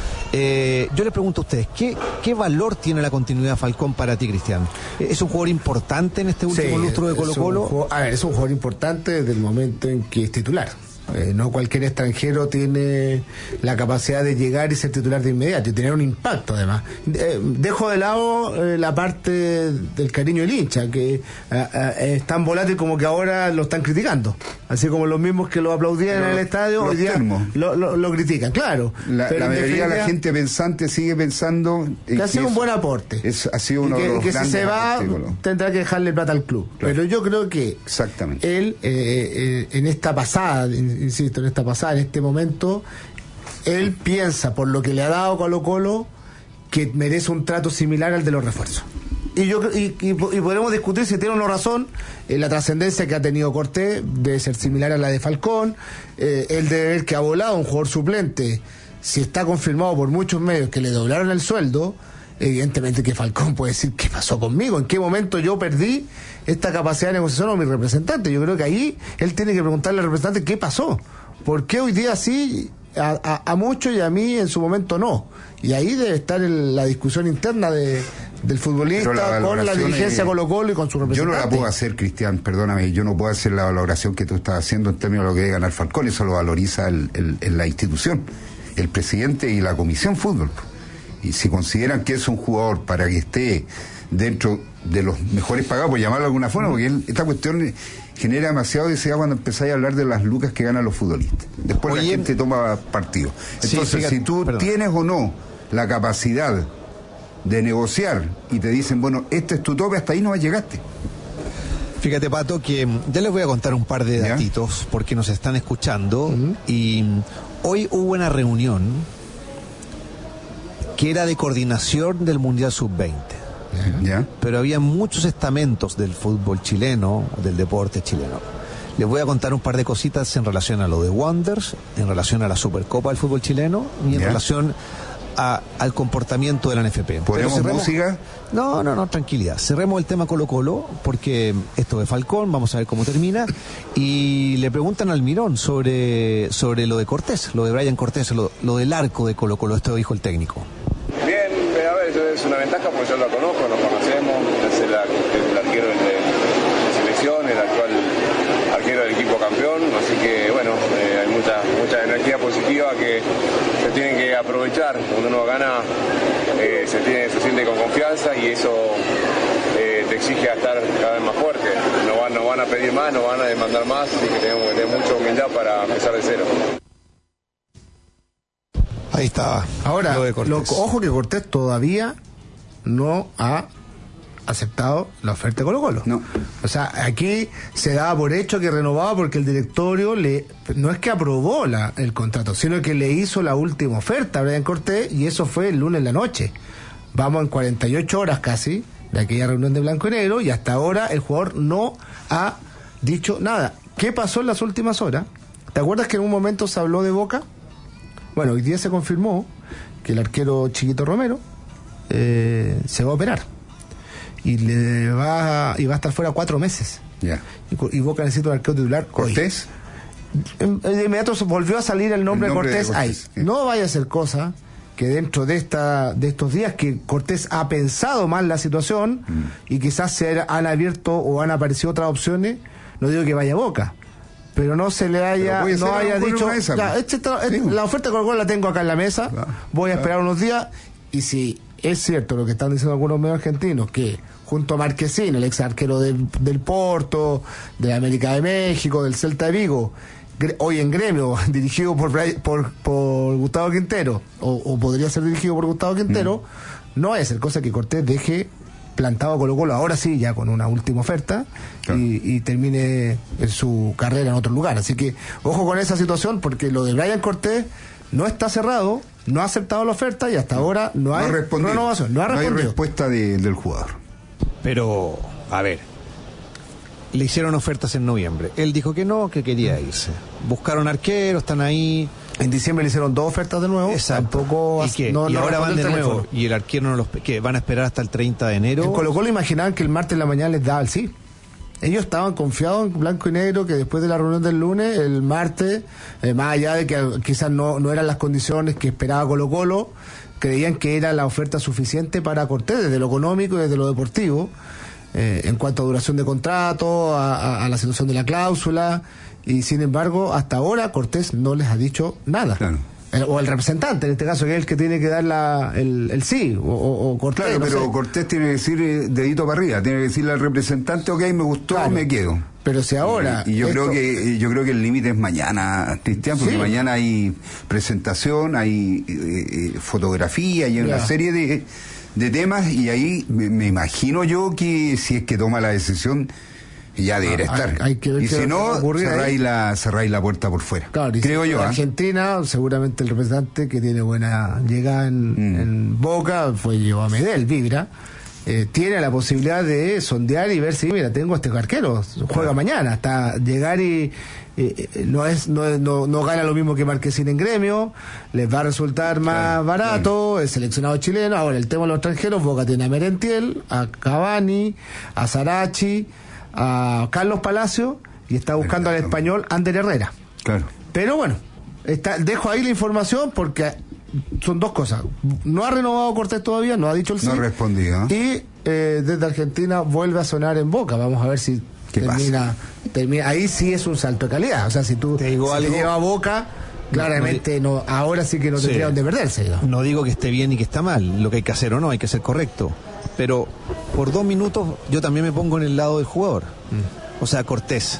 Eh, yo le pregunto a ustedes, ¿qué, ¿qué valor tiene la continuidad de Falcón para ti, Cristian? ¿Es un jugador importante en este último sí, lustro de Colo-Colo? A ver, es un jugador importante desde el momento en que es titular. Eh, no cualquier extranjero tiene la capacidad de llegar y ser titular de inmediato y tener un impacto además. Eh, dejo de lado eh, la parte del cariño del hincha, que eh, eh, es tan volátil como que ahora lo están criticando. Así como los mismos que lo aplaudían Pero en el estadio, hoy día lo, lo, lo critican, claro. La, la mayoría de la gente pensante sigue pensando que ha sido un buen aporte. Es, ha sido uno y que, de los que si se va, tendrá que dejarle plata al club. Claro. Pero yo creo que exactamente él, eh, eh, en esta pasada, insisto, en esta pasada, en este momento, él piensa, por lo que le ha dado Colo-Colo, que merece un trato similar al de los refuerzos. Y yo y, y, y podremos discutir si tiene o no razón, eh, la trascendencia que ha tenido Cortés debe ser similar a la de Falcón, eh, el de ver que ha volado un jugador suplente, si está confirmado por muchos medios que le doblaron el sueldo, evidentemente que Falcón puede decir qué pasó conmigo, en qué momento yo perdí esta capacidad de negociación a mi representante. Yo creo que ahí él tiene que preguntarle al representante qué pasó, por qué hoy día sí a, a, a muchos y a mí en su momento no. Y ahí debe estar el, la discusión interna de, del futbolista la con la dirigencia es, Colo-Colo y con su representante. Yo no la puedo hacer, Cristian, perdóname, yo no puedo hacer la valoración que tú estás haciendo en términos de lo que debe ganar Falcón. Eso lo valoriza el, el, el, la institución, el presidente y la comisión fútbol. Y si consideran que es un jugador para que esté dentro de los mejores pagados, por llamarlo de alguna forma, porque él, esta cuestión genera demasiado deseado cuando empezáis a hablar de las lucas que ganan los futbolistas. Después Oye, la gente toma partido. Entonces, sí, fíjate, si tú perdón. tienes o no la capacidad de negociar y te dicen, bueno, este es tu tope, hasta ahí no llegaste. Fíjate, Pato, que ya les voy a contar un par de datitos, ¿ya? Porque nos están escuchando. Uh-huh. Y hoy hubo una reunión que era de coordinación del Mundial sub veinte. ¿Ya? Pero había muchos estamentos del fútbol chileno, del deporte chileno. Les voy a contar un par de cositas en relación a lo de Wanderers, en relación a la Supercopa del fútbol chileno y en ¿Ya? relación a, al comportamiento de la N F P. ¿Ponemos música? No, no, no, tranquilidad. Cerremos el tema Colo-Colo, porque esto de Falcón, vamos a ver cómo termina. Y le preguntan al Mirón sobre, sobre lo de Cortés, lo de Brian Cortés, lo, lo del arco de Colo-Colo, esto dijo el técnico. Bien, a ver, es una ventaja porque yo lo conozco, nos conocemos, es el, el arquero de, de selección, el actual arquero del equipo campeón, así que bueno, eh, hay mucha, mucha energía positiva que se tienen que aprovechar. Cuando uno gana, eh, se, tiene, se siente con confianza y eso eh, te exige a estar cada vez más fuerte. No van, no van a pedir más, no van a demandar más, así que tenemos que tener mucha humildad para empezar de cero. Ahí está. Ahora, lo, ojo que Cortés todavía no ha aceptado la oferta de Colo-Colo. No. O sea, aquí se daba por hecho que renovaba porque el directorio le no es que aprobó la, el contrato, sino que le hizo la última oferta a Brian Cortés y eso fue el lunes en la noche. Vamos en cuarenta y ocho horas casi de aquella reunión de blanco y negro y hasta ahora el jugador no ha dicho nada. ¿Qué pasó en las últimas horas? ¿Te acuerdas que en un momento se habló de Boca? Bueno, hoy día se confirmó que el arquero Chiquito Romero eh, se va a operar y le va a, y va a estar fuera cuatro meses. Yeah. Y, y Boca necesita un arquero titular. ¿Cortés? Hoy. De inmediato volvió a salir el nombre, el nombre de Cortés. De Cortés ahí. No vaya a ser cosa que dentro de esta de estos días que Cortés ha pensado mal la situación mm. y quizás se han abierto o han aparecido otras opciones. No digo que vaya a Boca, pero no se le haya no haya dicho esa, ya, este, este, la oferta con la tengo acá en la mesa, claro, voy a esperar claro. unos días y si es cierto lo que están diciendo algunos medios argentinos que junto a Marquesín, el ex arquero del, del Porto, de América de México, del Celta de Vigo, hoy en Gremio, dirigido por por, por Gustavo Quintero, o, o podría ser dirigido por Gustavo Quintero, mm. no es el cosa que Cortés deje plantado a Colo-Colo, ahora sí, ya con una última oferta, claro. y, y termine en su carrera en otro lugar. Así que, ojo con esa situación, porque lo de Brian Cortés no está cerrado, no ha aceptado la oferta y hasta ahora no, no hay renovación, no ha respondido. No hay respuesta de, del jugador. Pero, a ver, le hicieron ofertas en noviembre. Él dijo que no, que quería irse. Buscaron arqueros, están ahí. En diciembre le hicieron dos ofertas de nuevo. Exacto. Tampoco ¿Y, qué? No, y no ahora van de teléfono. nuevo. Y el arquero no los... ¿Qué? ¿Van a esperar hasta el treinta de enero? En Colo Colo imaginaban que el martes en la mañana les daba el sí. Ellos estaban confiados en blanco y negro que después de la reunión del lunes, el martes, eh, más allá de que quizás no, no eran las condiciones que esperaba Colo Colo, creían que era la oferta suficiente para Cortés, desde lo económico y desde lo deportivo, eh, en cuanto a duración de contrato, a, a, a la situación de la cláusula, y sin embargo, hasta ahora Cortés no les ha dicho nada. Claro. El, o el representante, en este caso, que es el que tiene que dar la, el, el sí, o, o, o Cortés. Claro, no pero sé. Cortés tiene que decir eh, dedito para arriba, tiene que decirle al representante, ok, me gustó, Claro. me quedo. Pero si ahora... Y, y yo esto- creo que yo creo que el límite es mañana, Cristian, porque Sí. mañana hay presentación, hay eh, eh, fotografía, y hay una Ya. serie de, de temas, y ahí me, me imagino yo que si es que toma la decisión, ya debería Ah, hay- estar. hay que ver y qué si va no, a ocurrir ahí. cerráis la, cerráis la puerta por fuera. Claro, y creo si yo. ¿ah? Argentina, seguramente el representante que tiene buena llegada en, Mm. en Boca, fue llevó a Medel, Vibra, eh, tiene la posibilidad de sondear y ver si, mira, tengo este arquero, juega Claro. mañana, hasta llegar y eh, eh, no es no, es- no no gana lo mismo que Marquesín en Gremio, les va a resultar más Claro, barato, el seleccionado chileno. Ahora, el tema de los extranjeros, Boca tiene a Merentiel, a Cavani, a Sarachi, a Carlos Palacio, y está buscando al español Ander Herrera. Claro. Pero bueno, está, dejo ahí la información porque son dos cosas. No ha renovado Cortés todavía, no ha dicho el sí. No ha respondido. ¿eh? Y eh, desde Argentina vuelve a sonar en Boca. Vamos a ver si ¿Qué termina, termina. Ahí sí es un salto de calidad. O sea, si tú Te digo si algo. te lleva a Boca, claramente no, ahora sí que no Sí. tendría donde perderse. digamos. No digo que esté bien y que está mal, lo que hay que hacer o no, hay que ser correcto. Pero por dos minutos yo también me pongo en el lado del jugador. O sea, Cortés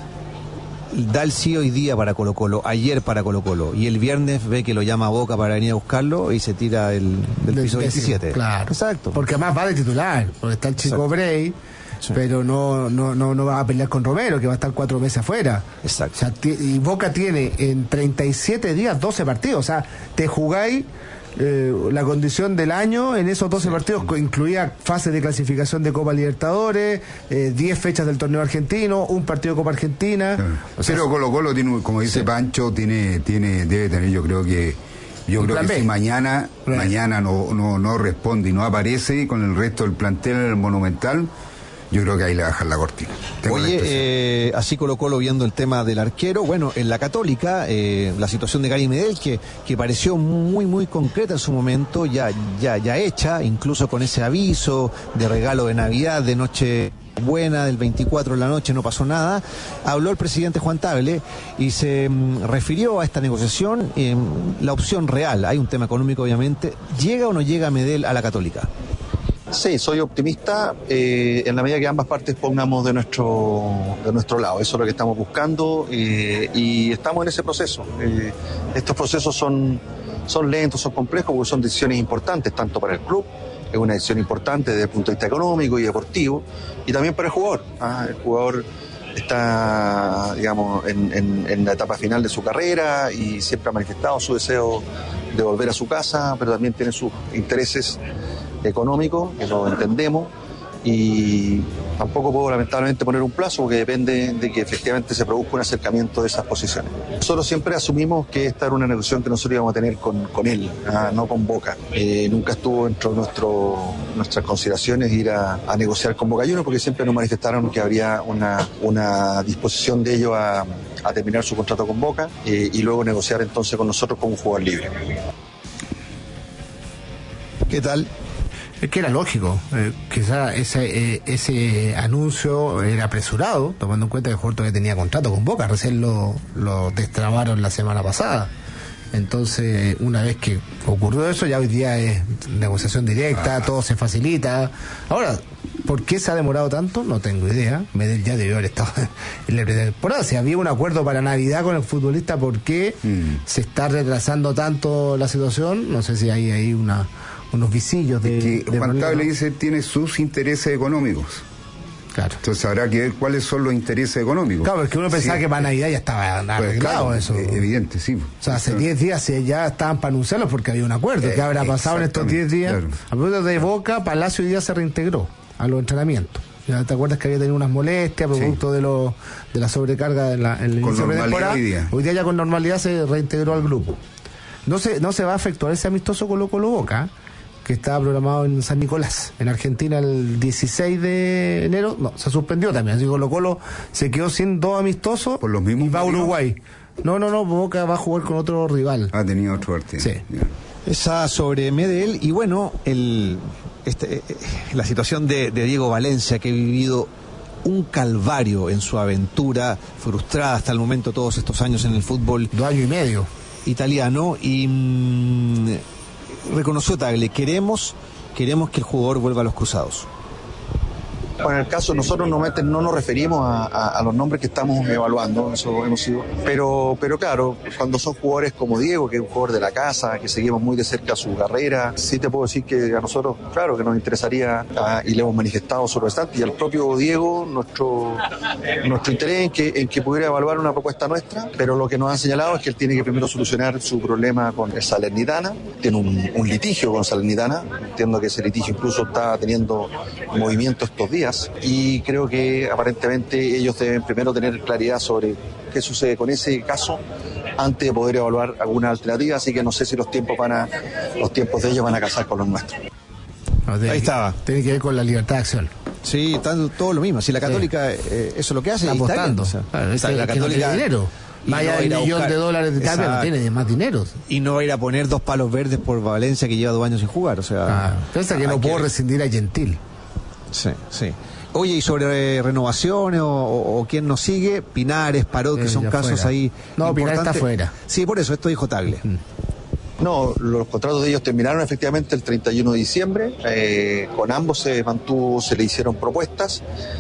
da el sí hoy día para Colo Colo, ayer para Colo Colo, y el viernes ve que lo llama a Boca para venir a buscarlo y se tira del, del Del piso décimo, veintisiete. Claro. Exacto. Porque además va de titular, porque está el chico Exacto. Bray, Sí. pero no, no, no, no va a pelear con Romero, que va a estar cuatro meses afuera. Exacto. O sea, ti- y Boca tiene en treinta y siete días doce partidos. O sea, te jugáis eh, la condición del año en esos doce partidos, co- incluía fases de clasificación de Copa Libertadores, eh, diez fechas del torneo argentino, un partido de Copa Argentina. Claro. O sea, Pero Colo Colo tiene, como dice Sí. Pancho, tiene, tiene, debe tener, yo creo que, yo Un creo plan que B. si mañana, Plan. mañana no, no, no responde y no aparece con el resto del plantel en el Monumental, yo creo que ahí le bajan la cortina. Tengo la Oye, impresión. eh, así Colo Colo viendo el tema del arquero, bueno, en la Católica, eh, la situación de Gary Medel, que, que pareció muy, muy concreta en su momento, ya, ya, ya hecha, incluso con ese aviso de regalo de Navidad, de noche buena, del veinticuatro de la noche, no pasó nada. Habló el presidente Juan Tagle y se mm, refirió a esta negociación, eh, la opción real, hay un tema económico obviamente, ¿llega o no llega Medel a la Católica? Sí, soy optimista eh, en la medida que ambas partes pongamos de nuestro de nuestro lado. Eso es lo que estamos buscando eh, y estamos en ese proceso. Eh, estos procesos son, son lentos, son complejos porque son decisiones importantes tanto para el club, es una decisión importante desde el punto de vista económico y deportivo, y también para el jugador. Ah, el jugador está, digamos, en, en, en la etapa final de su carrera y siempre ha manifestado su deseo de volver a su casa, pero también tiene sus intereses económico, que lo entendemos, y tampoco puedo lamentablemente poner un plazo porque depende de que efectivamente se produzca un acercamiento de esas posiciones. Nosotros siempre asumimos que esta era una negociación que nosotros íbamos a tener con, con él, ah, no con Boca. Eh, nunca estuvo dentro de nuestro, nuestras consideraciones ir a, a negociar con Boca Juniors porque siempre nos manifestaron que habría una, una disposición de ellos a, a terminar su contrato con Boca eh, y luego negociar entonces con nosotros como un jugador libre. ¿Qué tal? Es que era lógico, eh, quizá ese, eh, ese anuncio era apresurado, tomando en cuenta que el jugador todavía tenía contrato con Boca, recién lo, lo destrabaron la semana pasada. Entonces, una vez que ocurrió eso, ya hoy día es negociación directa, todo se facilita. Ahora, ¿por qué se ha demorado tanto? No tengo idea. Medel ya debió haber estado en la pretemporada. Si había un acuerdo para Navidad con el futbolista, ¿por qué Mm. se está retrasando tanto la situación? No sé si hay ahí una... unos visillos de, que de Juan problema. Tagle dice tiene sus intereses económicos. Claro. Entonces habrá que ver cuáles son los intereses económicos. Claro, porque uno pensaba sí, que para Navidad ya estaba arreglado, pues, claro, eso. Evidente, sí. O sea, hace diez días ya estaban para anunciarlo porque había un acuerdo. Eh, ¿Qué habrá pasado en estos diez días? Claro. A propósito de Boca, Palacio hoy día se reintegró a los entrenamientos. Ya te acuerdas que había tenido unas molestias producto sí. de lo, de la sobrecarga en, la, en el inicio de temporada. Hoy día. hoy día ya con normalidad se reintegró al grupo. No se, no se va a efectuar ese amistoso Colo Colo Boca, que estaba programado en San Nicolás, en Argentina, el dieciséis de enero. No, se suspendió también. Así que Colo Colo se quedó sin dos amistosos por los mismos y va a Uruguay. No, no, no, Boca va a jugar con otro rival. Ha tenido otro partido. Sí. Yeah. Esa sobre Medel y bueno, el este, la situación de, de Diego Valencia, que ha vivido un calvario en su aventura, frustrada hasta el momento todos estos años en el fútbol. Dos años y medio. Italiano, y mmm, reconoció Tagle, queremos, queremos que el jugador vuelva a los cruzados. Bueno, en el caso nosotros no, meten, no nos referimos a, a, a los nombres que estamos evaluando, eso hemos sido, pero, pero claro, cuando son jugadores como Diego, que es un jugador de la casa, que seguimos muy de cerca su carrera, sí te puedo decir que a nosotros, claro, que nos interesaría, a, y le hemos manifestado sobre bastante, y al propio Diego, nuestro, nuestro interés en que, en que pudiera evaluar una propuesta nuestra, pero lo que nos han señalado es que él tiene que primero solucionar su problema con el Salernitana, tiene un, un litigio con Salernitana, entiendo que ese litigio incluso está teniendo movimiento estos días, y creo que aparentemente ellos deben primero tener claridad sobre qué sucede con ese caso antes de poder evaluar alguna alternativa, así que no sé si los tiempos van a los tiempos de ellos van a casar con los nuestros. Ahí estaba. Tiene que ver con la libertad de acción. Sí, tanto, todo lo mismo. Si la Católica, sí. eh, eso es lo que hace, está apostando. Está, claro, está, es la que Católica no tiene dinero. Vaya el millón buscar, de dólares de Tapia, no tiene más dinero. Y no va a ir a poner dos palos verdes por Valencia, que lleva dos años sin jugar. O sea, ah, piensa que no puedo que... rescindir a Gentil. Sí, sí. Oye, y sobre eh, renovaciones o, o, o quién nos sigue, Pinares, Parot, que eh, son casos fuera. ahí. No, Pinares está fuera. Sí, por eso, esto dijo Tagle. Mm. No, los contratos de ellos terminaron efectivamente el treinta y uno de diciembre. Eh, con ambos se mantuvo, se le hicieron propuestas.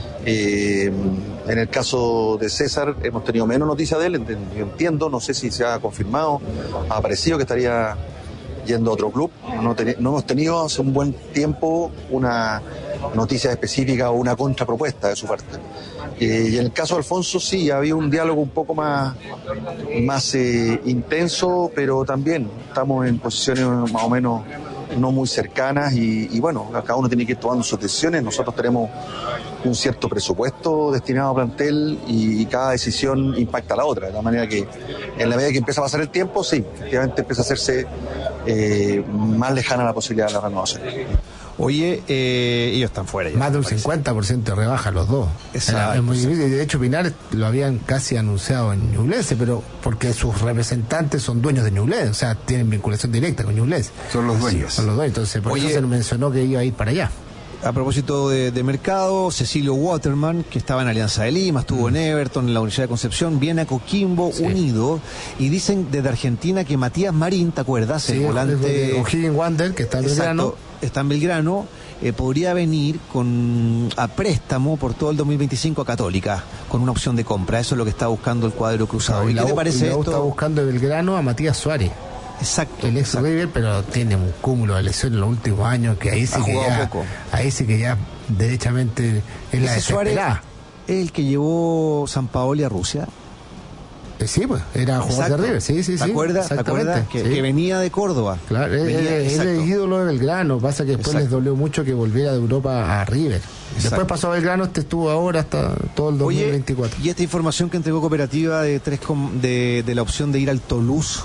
Eh, en el caso de César hemos tenido menos noticia de él, yo entiendo, no sé si se ha confirmado, ha aparecido que estaría yendo a otro club. No, ten, no hemos tenido hace un buen tiempo una noticia específica o una contrapropuesta de su parte. Eh, y en el caso de Alfonso sí, había un diálogo un poco más, más eh, intenso, pero también estamos en posiciones más o menos no muy cercanas y, y bueno, cada uno tiene que ir tomando sus decisiones. Nosotros tenemos un cierto presupuesto destinado a plantel y, y cada decisión impacta a la otra, de la manera que en la medida que empieza a pasar el tiempo, sí, efectivamente empieza a hacerse eh, más lejana la posibilidad de la renovación. Oye, eh, ellos están fuera ya. Más de un cincuenta por ciento de rebaja los dos. Exacto. Es muy difícil. De hecho, Pinares lo habían casi anunciado en Ñublense, pero porque sus representantes son dueños de Ñublense, o sea, tienen vinculación directa con Ñublense. Son los dueños. Son los dueños, entonces por Oye, eso se mencionó que iba a ir para allá. A propósito de, de mercado, Cecilio Waterman, que estaba en Alianza de Lima, estuvo mm. en Everton, en la Universidad de Concepción, viene a Coquimbo, sí. Unido, y dicen desde Argentina que Matías Marín, ¿te acuerdas? Sí, el volante O'Higgins Wander, que está en Exacto, Belgrano. Está en Belgrano, eh, podría venir con a préstamo por todo el dos mil veinticinco a Católica, con una opción de compra. Eso es lo que está buscando el cuadro cruzado. No, ¿Y, y qué la, te parece y la esto? Está buscando de Belgrano a Matías Suárez. Exacto. El ex exacto. River, pero tiene un cúmulo de lesiones en los últimos años que ahí sí ha que jugado ya, poco. ahí sí que ya derechamente es la desesperada. ¿Es el que llevó San Paoli a Rusia? Eh, sí, pues, era jugador Exacto. de River, sí, sí, ¿Te sí. acuerdas? ¿Te acuerdas? Que, sí. que venía de Córdoba. Claro, él, él, él es ídolo de Belgrano, pasa que después exacto. les dolió mucho que volviera de Europa a River. Exacto. Después pasó a Belgrano, este estuvo ahora hasta todo el dos mil veinticuatro. Oye, y esta información que entregó Cooperativa de, tres com, de, de la opción de ir al Toulouse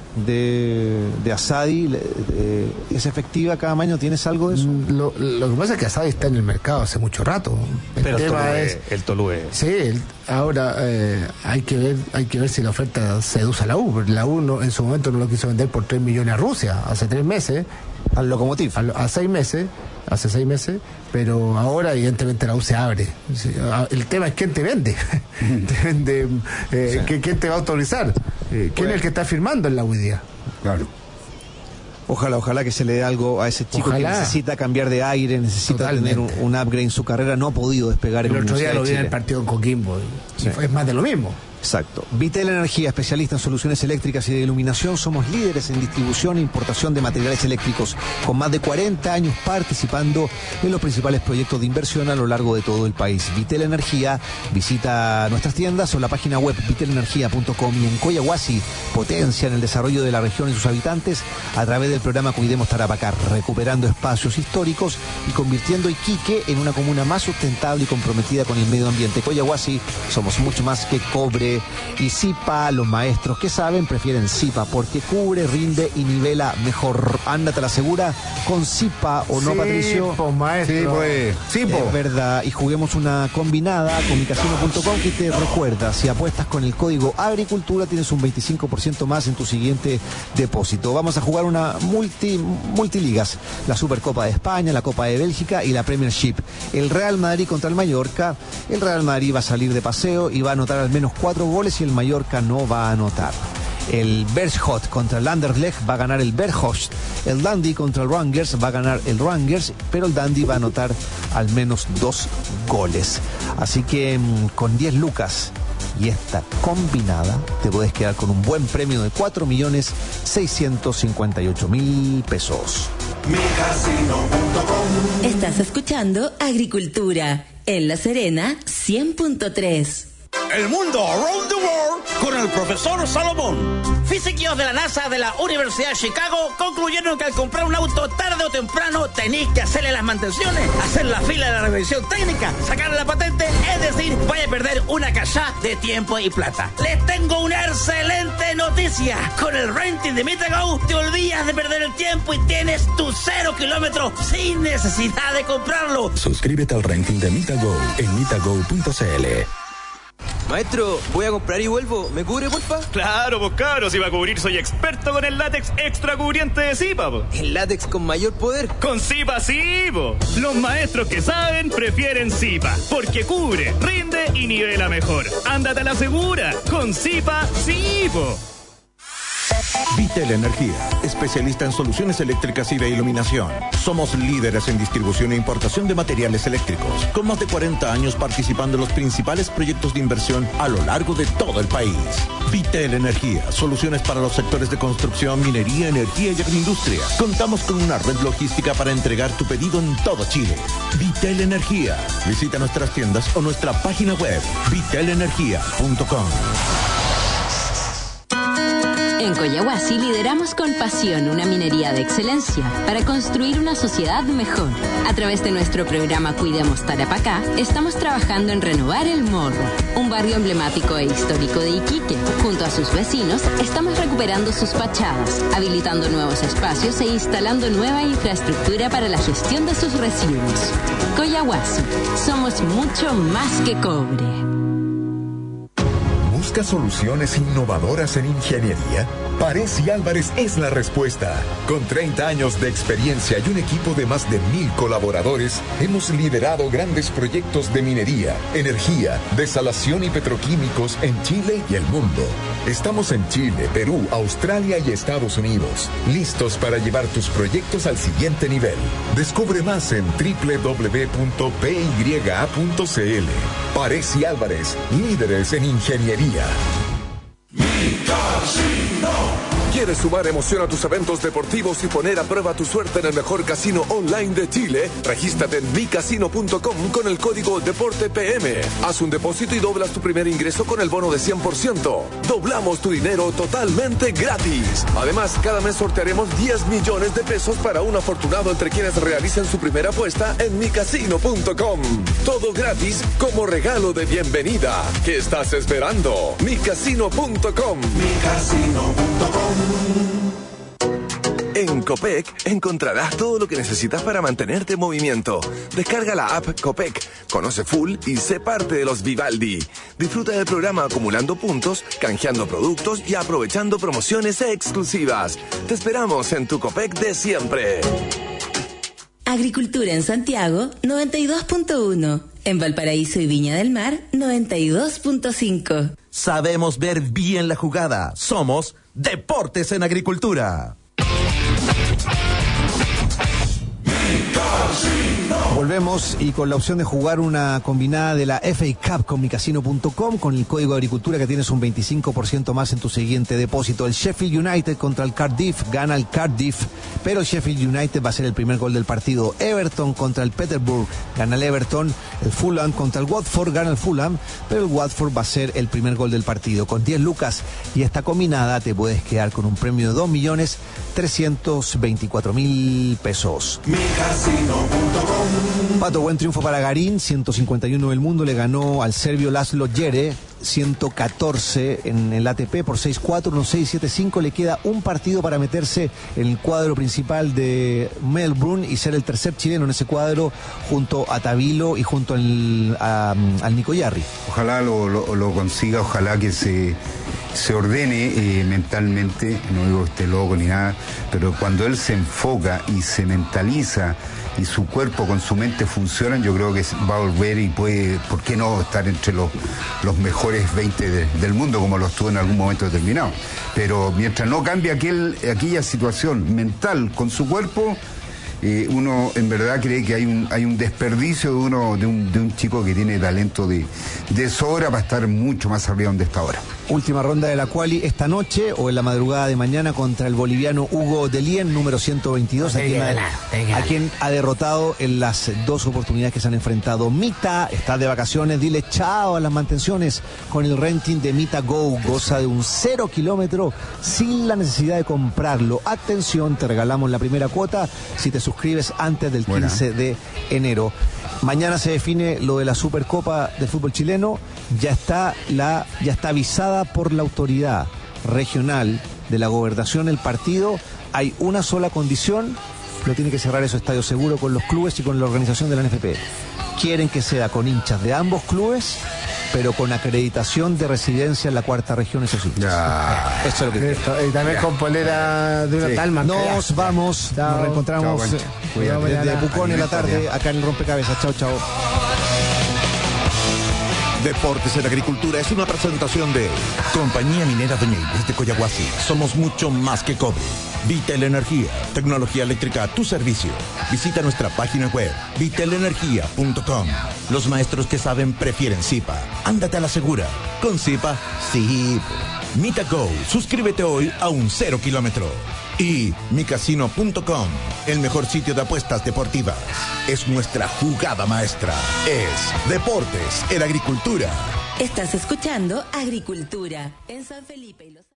de, de Asadi, eh, ¿es efectiva cada año? ¿Tienes algo de eso? Lo, lo que pasa es que Asadi está en el mercado hace mucho rato. El Pero tema Toulouse, es el Toulouse. Sí, el, ahora eh, hay que ver hay que ver si la oferta seduce a la U. La U no, en su momento no lo quiso vender por tres millones a Rusia, hace tres meses. Al Lokomotiv. A, a seis meses, hace seis meses, pero ahora evidentemente la U se abre. El tema es quién te vende. te vende eh, sí. ¿Quién te va a autorizar? Eh, ¿Quién bueno. es el que está firmando en la U hoy día? Claro. Ojalá, ojalá que se le dé algo a ese chico ojalá. que necesita cambiar de aire, necesita Totalmente. tener un, un upgrade en su carrera, no ha podido despegar el en otro día lo vi en en el partido en Coquimbo, sí. es más de lo mismo. Exacto. Vitel Energía, especialista en soluciones eléctricas y de iluminación. Somos líderes en distribución e importación de materiales eléctricos, con más de cuarenta años participando en los principales proyectos de inversión a lo largo de todo el país. Vitel Energía, visita nuestras tiendas o la página web vitel energía punto com, y en Coyahuasi potencian el desarrollo de la región y sus habitantes a través del programa Cuidemos Tarapacá, recuperando espacios históricos y convirtiendo Iquique en una comuna más sustentable y comprometida con el medio ambiente. Coyahuasi, somos mucho más que cobre. Y Zipa, los maestros que saben prefieren Zipa porque cubre, rinde y nivela mejor. Ándate a la segura con Zipa, ¿o no, sí, Patricio? Pues, maestro. Sí, pues. Sí, pues. Es verdad. Y juguemos una combinada con mi casino punto com, que te recuerda, si apuestas con el código Agricultura tienes un veinticinco por ciento más en tu siguiente depósito. Vamos a jugar una multi multiligas, la Supercopa de España, la Copa de Bélgica y la Premiership. El Real Madrid contra el Mallorca. El Real Madrid va a salir de paseo y va a anotar al menos cuatro goles y el Mallorca no va a anotar. El Berghout contra el Anderlecht va a ganar el Berghout. El Dundee contra el Rangers va a ganar el Rangers, pero el Dundee va a anotar al menos dos goles. Así que mmm, con diez lucas y esta combinada te puedes quedar con un buen premio de cuatro millones seiscientos cincuenta y ocho mil pesos. mi casino punto com. Estás escuchando Agricultura en La Serena cien punto tres. El mundo around the world con el profesor Salomón. Físicos de la NASA de la Universidad de Chicago concluyeron que al comprar un auto tarde o temprano tenéis que hacerle las mantenciones, hacer la fila de la revisión técnica, sacar la patente, es decir, vaya a perder una cachá de tiempo y plata. Les tengo una excelente noticia. Con el renting de Mitago te olvidas de perder el tiempo y tienes tu cero kilómetros sin necesidad de comprarlo. Suscríbete al renting de Mitago en mitago punto cl. Maestro, voy a comprar y vuelvo. ¿Me cubre, porfa? Claro, pues cabros, si va a cubrir soy experto con el látex extra cubriente de Zipa, po. ¿El látex con mayor poder? Con Zipa sí, po. Los maestros que saben prefieren Zipa, porque cubre, rinde y nivela mejor. Ándate a la segura, con Zipa sí, po. Vitel Energía, especialista en soluciones eléctricas y de iluminación. Somos líderes en distribución e importación de materiales eléctricos, con más de cuarenta años participando en los principales proyectos de inversión a lo largo de todo el país. Vitel Energía, soluciones para los sectores de construcción, minería, energía y agroindustria. Contamos con una red logística para entregar tu pedido en todo Chile. Vitel Energía. Visita nuestras tiendas o nuestra página web, vitel energía punto com. En Coyahuasi lideramos con pasión una minería de excelencia para construir una sociedad mejor. A través de nuestro programa Cuidemos Tarapacá, estamos trabajando en renovar El Morro, un barrio emblemático e histórico de Iquique. Junto a sus vecinos, estamos recuperando sus fachadas, habilitando nuevos espacios e instalando nueva infraestructura para la gestión de sus residuos. Coyahuasi, somos mucho más que cobre. ¿Busca soluciones innovadoras en ingeniería? Párez y Álvarez es la respuesta. Con treinta años de experiencia y un equipo de más de mil colaboradores, hemos liderado grandes proyectos de minería, energía, desalación y petroquímicos en Chile y el mundo. Estamos en Chile, Perú, Australia y Estados Unidos, listos para llevar tus proyectos al siguiente nivel. Descubre más en doble u doble u doble u punto p y a punto c l. Párez y Álvarez, líderes en ingeniería. ¿Quieres sumar emoción a tus eventos deportivos y poner a prueba tu suerte en el mejor casino online de Chile? Regístrate en mi casino punto com con el código DEPORTEPM. Haz un depósito y doblas tu primer ingreso con el bono de cien por ciento. Doblamos tu dinero totalmente gratis. Además, cada mes sortearemos diez millones de pesos para un afortunado entre quienes realicen su primera apuesta en mi casino punto com. Todo gratis como regalo de bienvenida. ¿Qué estás esperando? mi casino punto com. mi casino punto com. En Copec encontrarás todo lo que necesitas para mantenerte en movimiento. Descarga la app Copec, conoce full y sé parte de los Vivaldi. Disfruta del programa acumulando puntos, canjeando productos y aprovechando promociones exclusivas. Te esperamos en tu Copec de siempre. Agricultura en Santiago, noventa y dos punto uno. En Valparaíso y Viña del Mar, noventa y dos punto cinco. Sabemos ver bien la jugada. Somos Deportes en Agricultura. Volvemos y con la opción de jugar una combinada de la F A Cup con mi casino punto com, con el código de agricultura que tienes un veinticinco por ciento más en tu siguiente depósito. El Sheffield United contra el Cardiff, gana el Cardiff, pero el Sheffield United va a ser el primer gol del partido. Everton contra el Peterborough, gana el Everton. El Fulham contra el Watford, gana el Fulham, pero el Watford va a ser el primer gol del partido. Con diez lucas y esta combinada te puedes quedar con un premio de dos millones trescientos veinticuatro mil pesos. mi casino punto com. Pato, buen triunfo para Garín, ciento cincuenta y uno del mundo, le ganó al serbio Laszlo Djere, ciento catorce en el A T P por seis cuatro, uno seis siete cinco. Le queda un partido para meterse en el cuadro principal de Melbourne y ser el tercer chileno en ese cuadro, junto a Tavilo y junto al, a, al Nico Yarri. Ojalá lo, lo, lo consiga, ojalá que se, se ordene eh, mentalmente, no digo que esté loco ni nada, pero cuando él se enfoca y se mentaliza y su cuerpo con su mente funcionan, yo creo que va a volver y puede, ¿por qué no?, estar entre los, los mejores veinte de, del mundo, como lo estuvo en algún momento determinado. Pero mientras no cambie aquel, aquella situación mental con su cuerpo, eh, uno en verdad cree que hay un, hay un desperdicio de, uno, de, un, de un chico que tiene talento de, de sobra para estar mucho más arriba donde está ahora. Última ronda de la quali esta noche o en la madrugada de mañana contra el boliviano Hugo Delien, número ciento veintidós, a quien, ha, a quien ha derrotado en las dos oportunidades que se han enfrentado. Mita está de vacaciones, dile chao a las mantenciones con el renting de Mita Go. Goza de un cero kilómetro sin la necesidad de comprarlo. Atención, te regalamos la primera cuota si te suscribes antes del Buena. quince de enero. Mañana se define lo de la Supercopa de fútbol chileno. Ya está la, ya está avisada por la autoridad regional de la gobernación el partido. Hay una sola condición: lo tiene que cerrar eso Estadio Seguro con los clubes y con la organización de la N F P. Quieren que sea con hinchas de ambos clubes, pero con acreditación de residencia en la cuarta región, esos hinchas. Ya. Eso es lo que Esto, y también ya. Con polera de una sí. tal marca. Nos vamos, chao. Nos reencontramos chao, desde Pucón en la tarde, acá en el Rompecabezas. Chao, chao. Deportes en Agricultura es una presentación de Compañía Minera Doña Inés de Coyahuasi. Somos mucho más que cobre. Vitel Energía, tecnología eléctrica a tu servicio. Visita nuestra página web, vitel energía punto com. Los maestros que saben prefieren Zipa. Ándate a la segura. Con Zipa, sí. Mita Go, suscríbete hoy a un cero kilómetro. Y mi casino punto com, el mejor sitio de apuestas deportivas. Es nuestra jugada maestra. Es Deportes en Agricultura. Estás escuchando Agricultura en San Felipe y los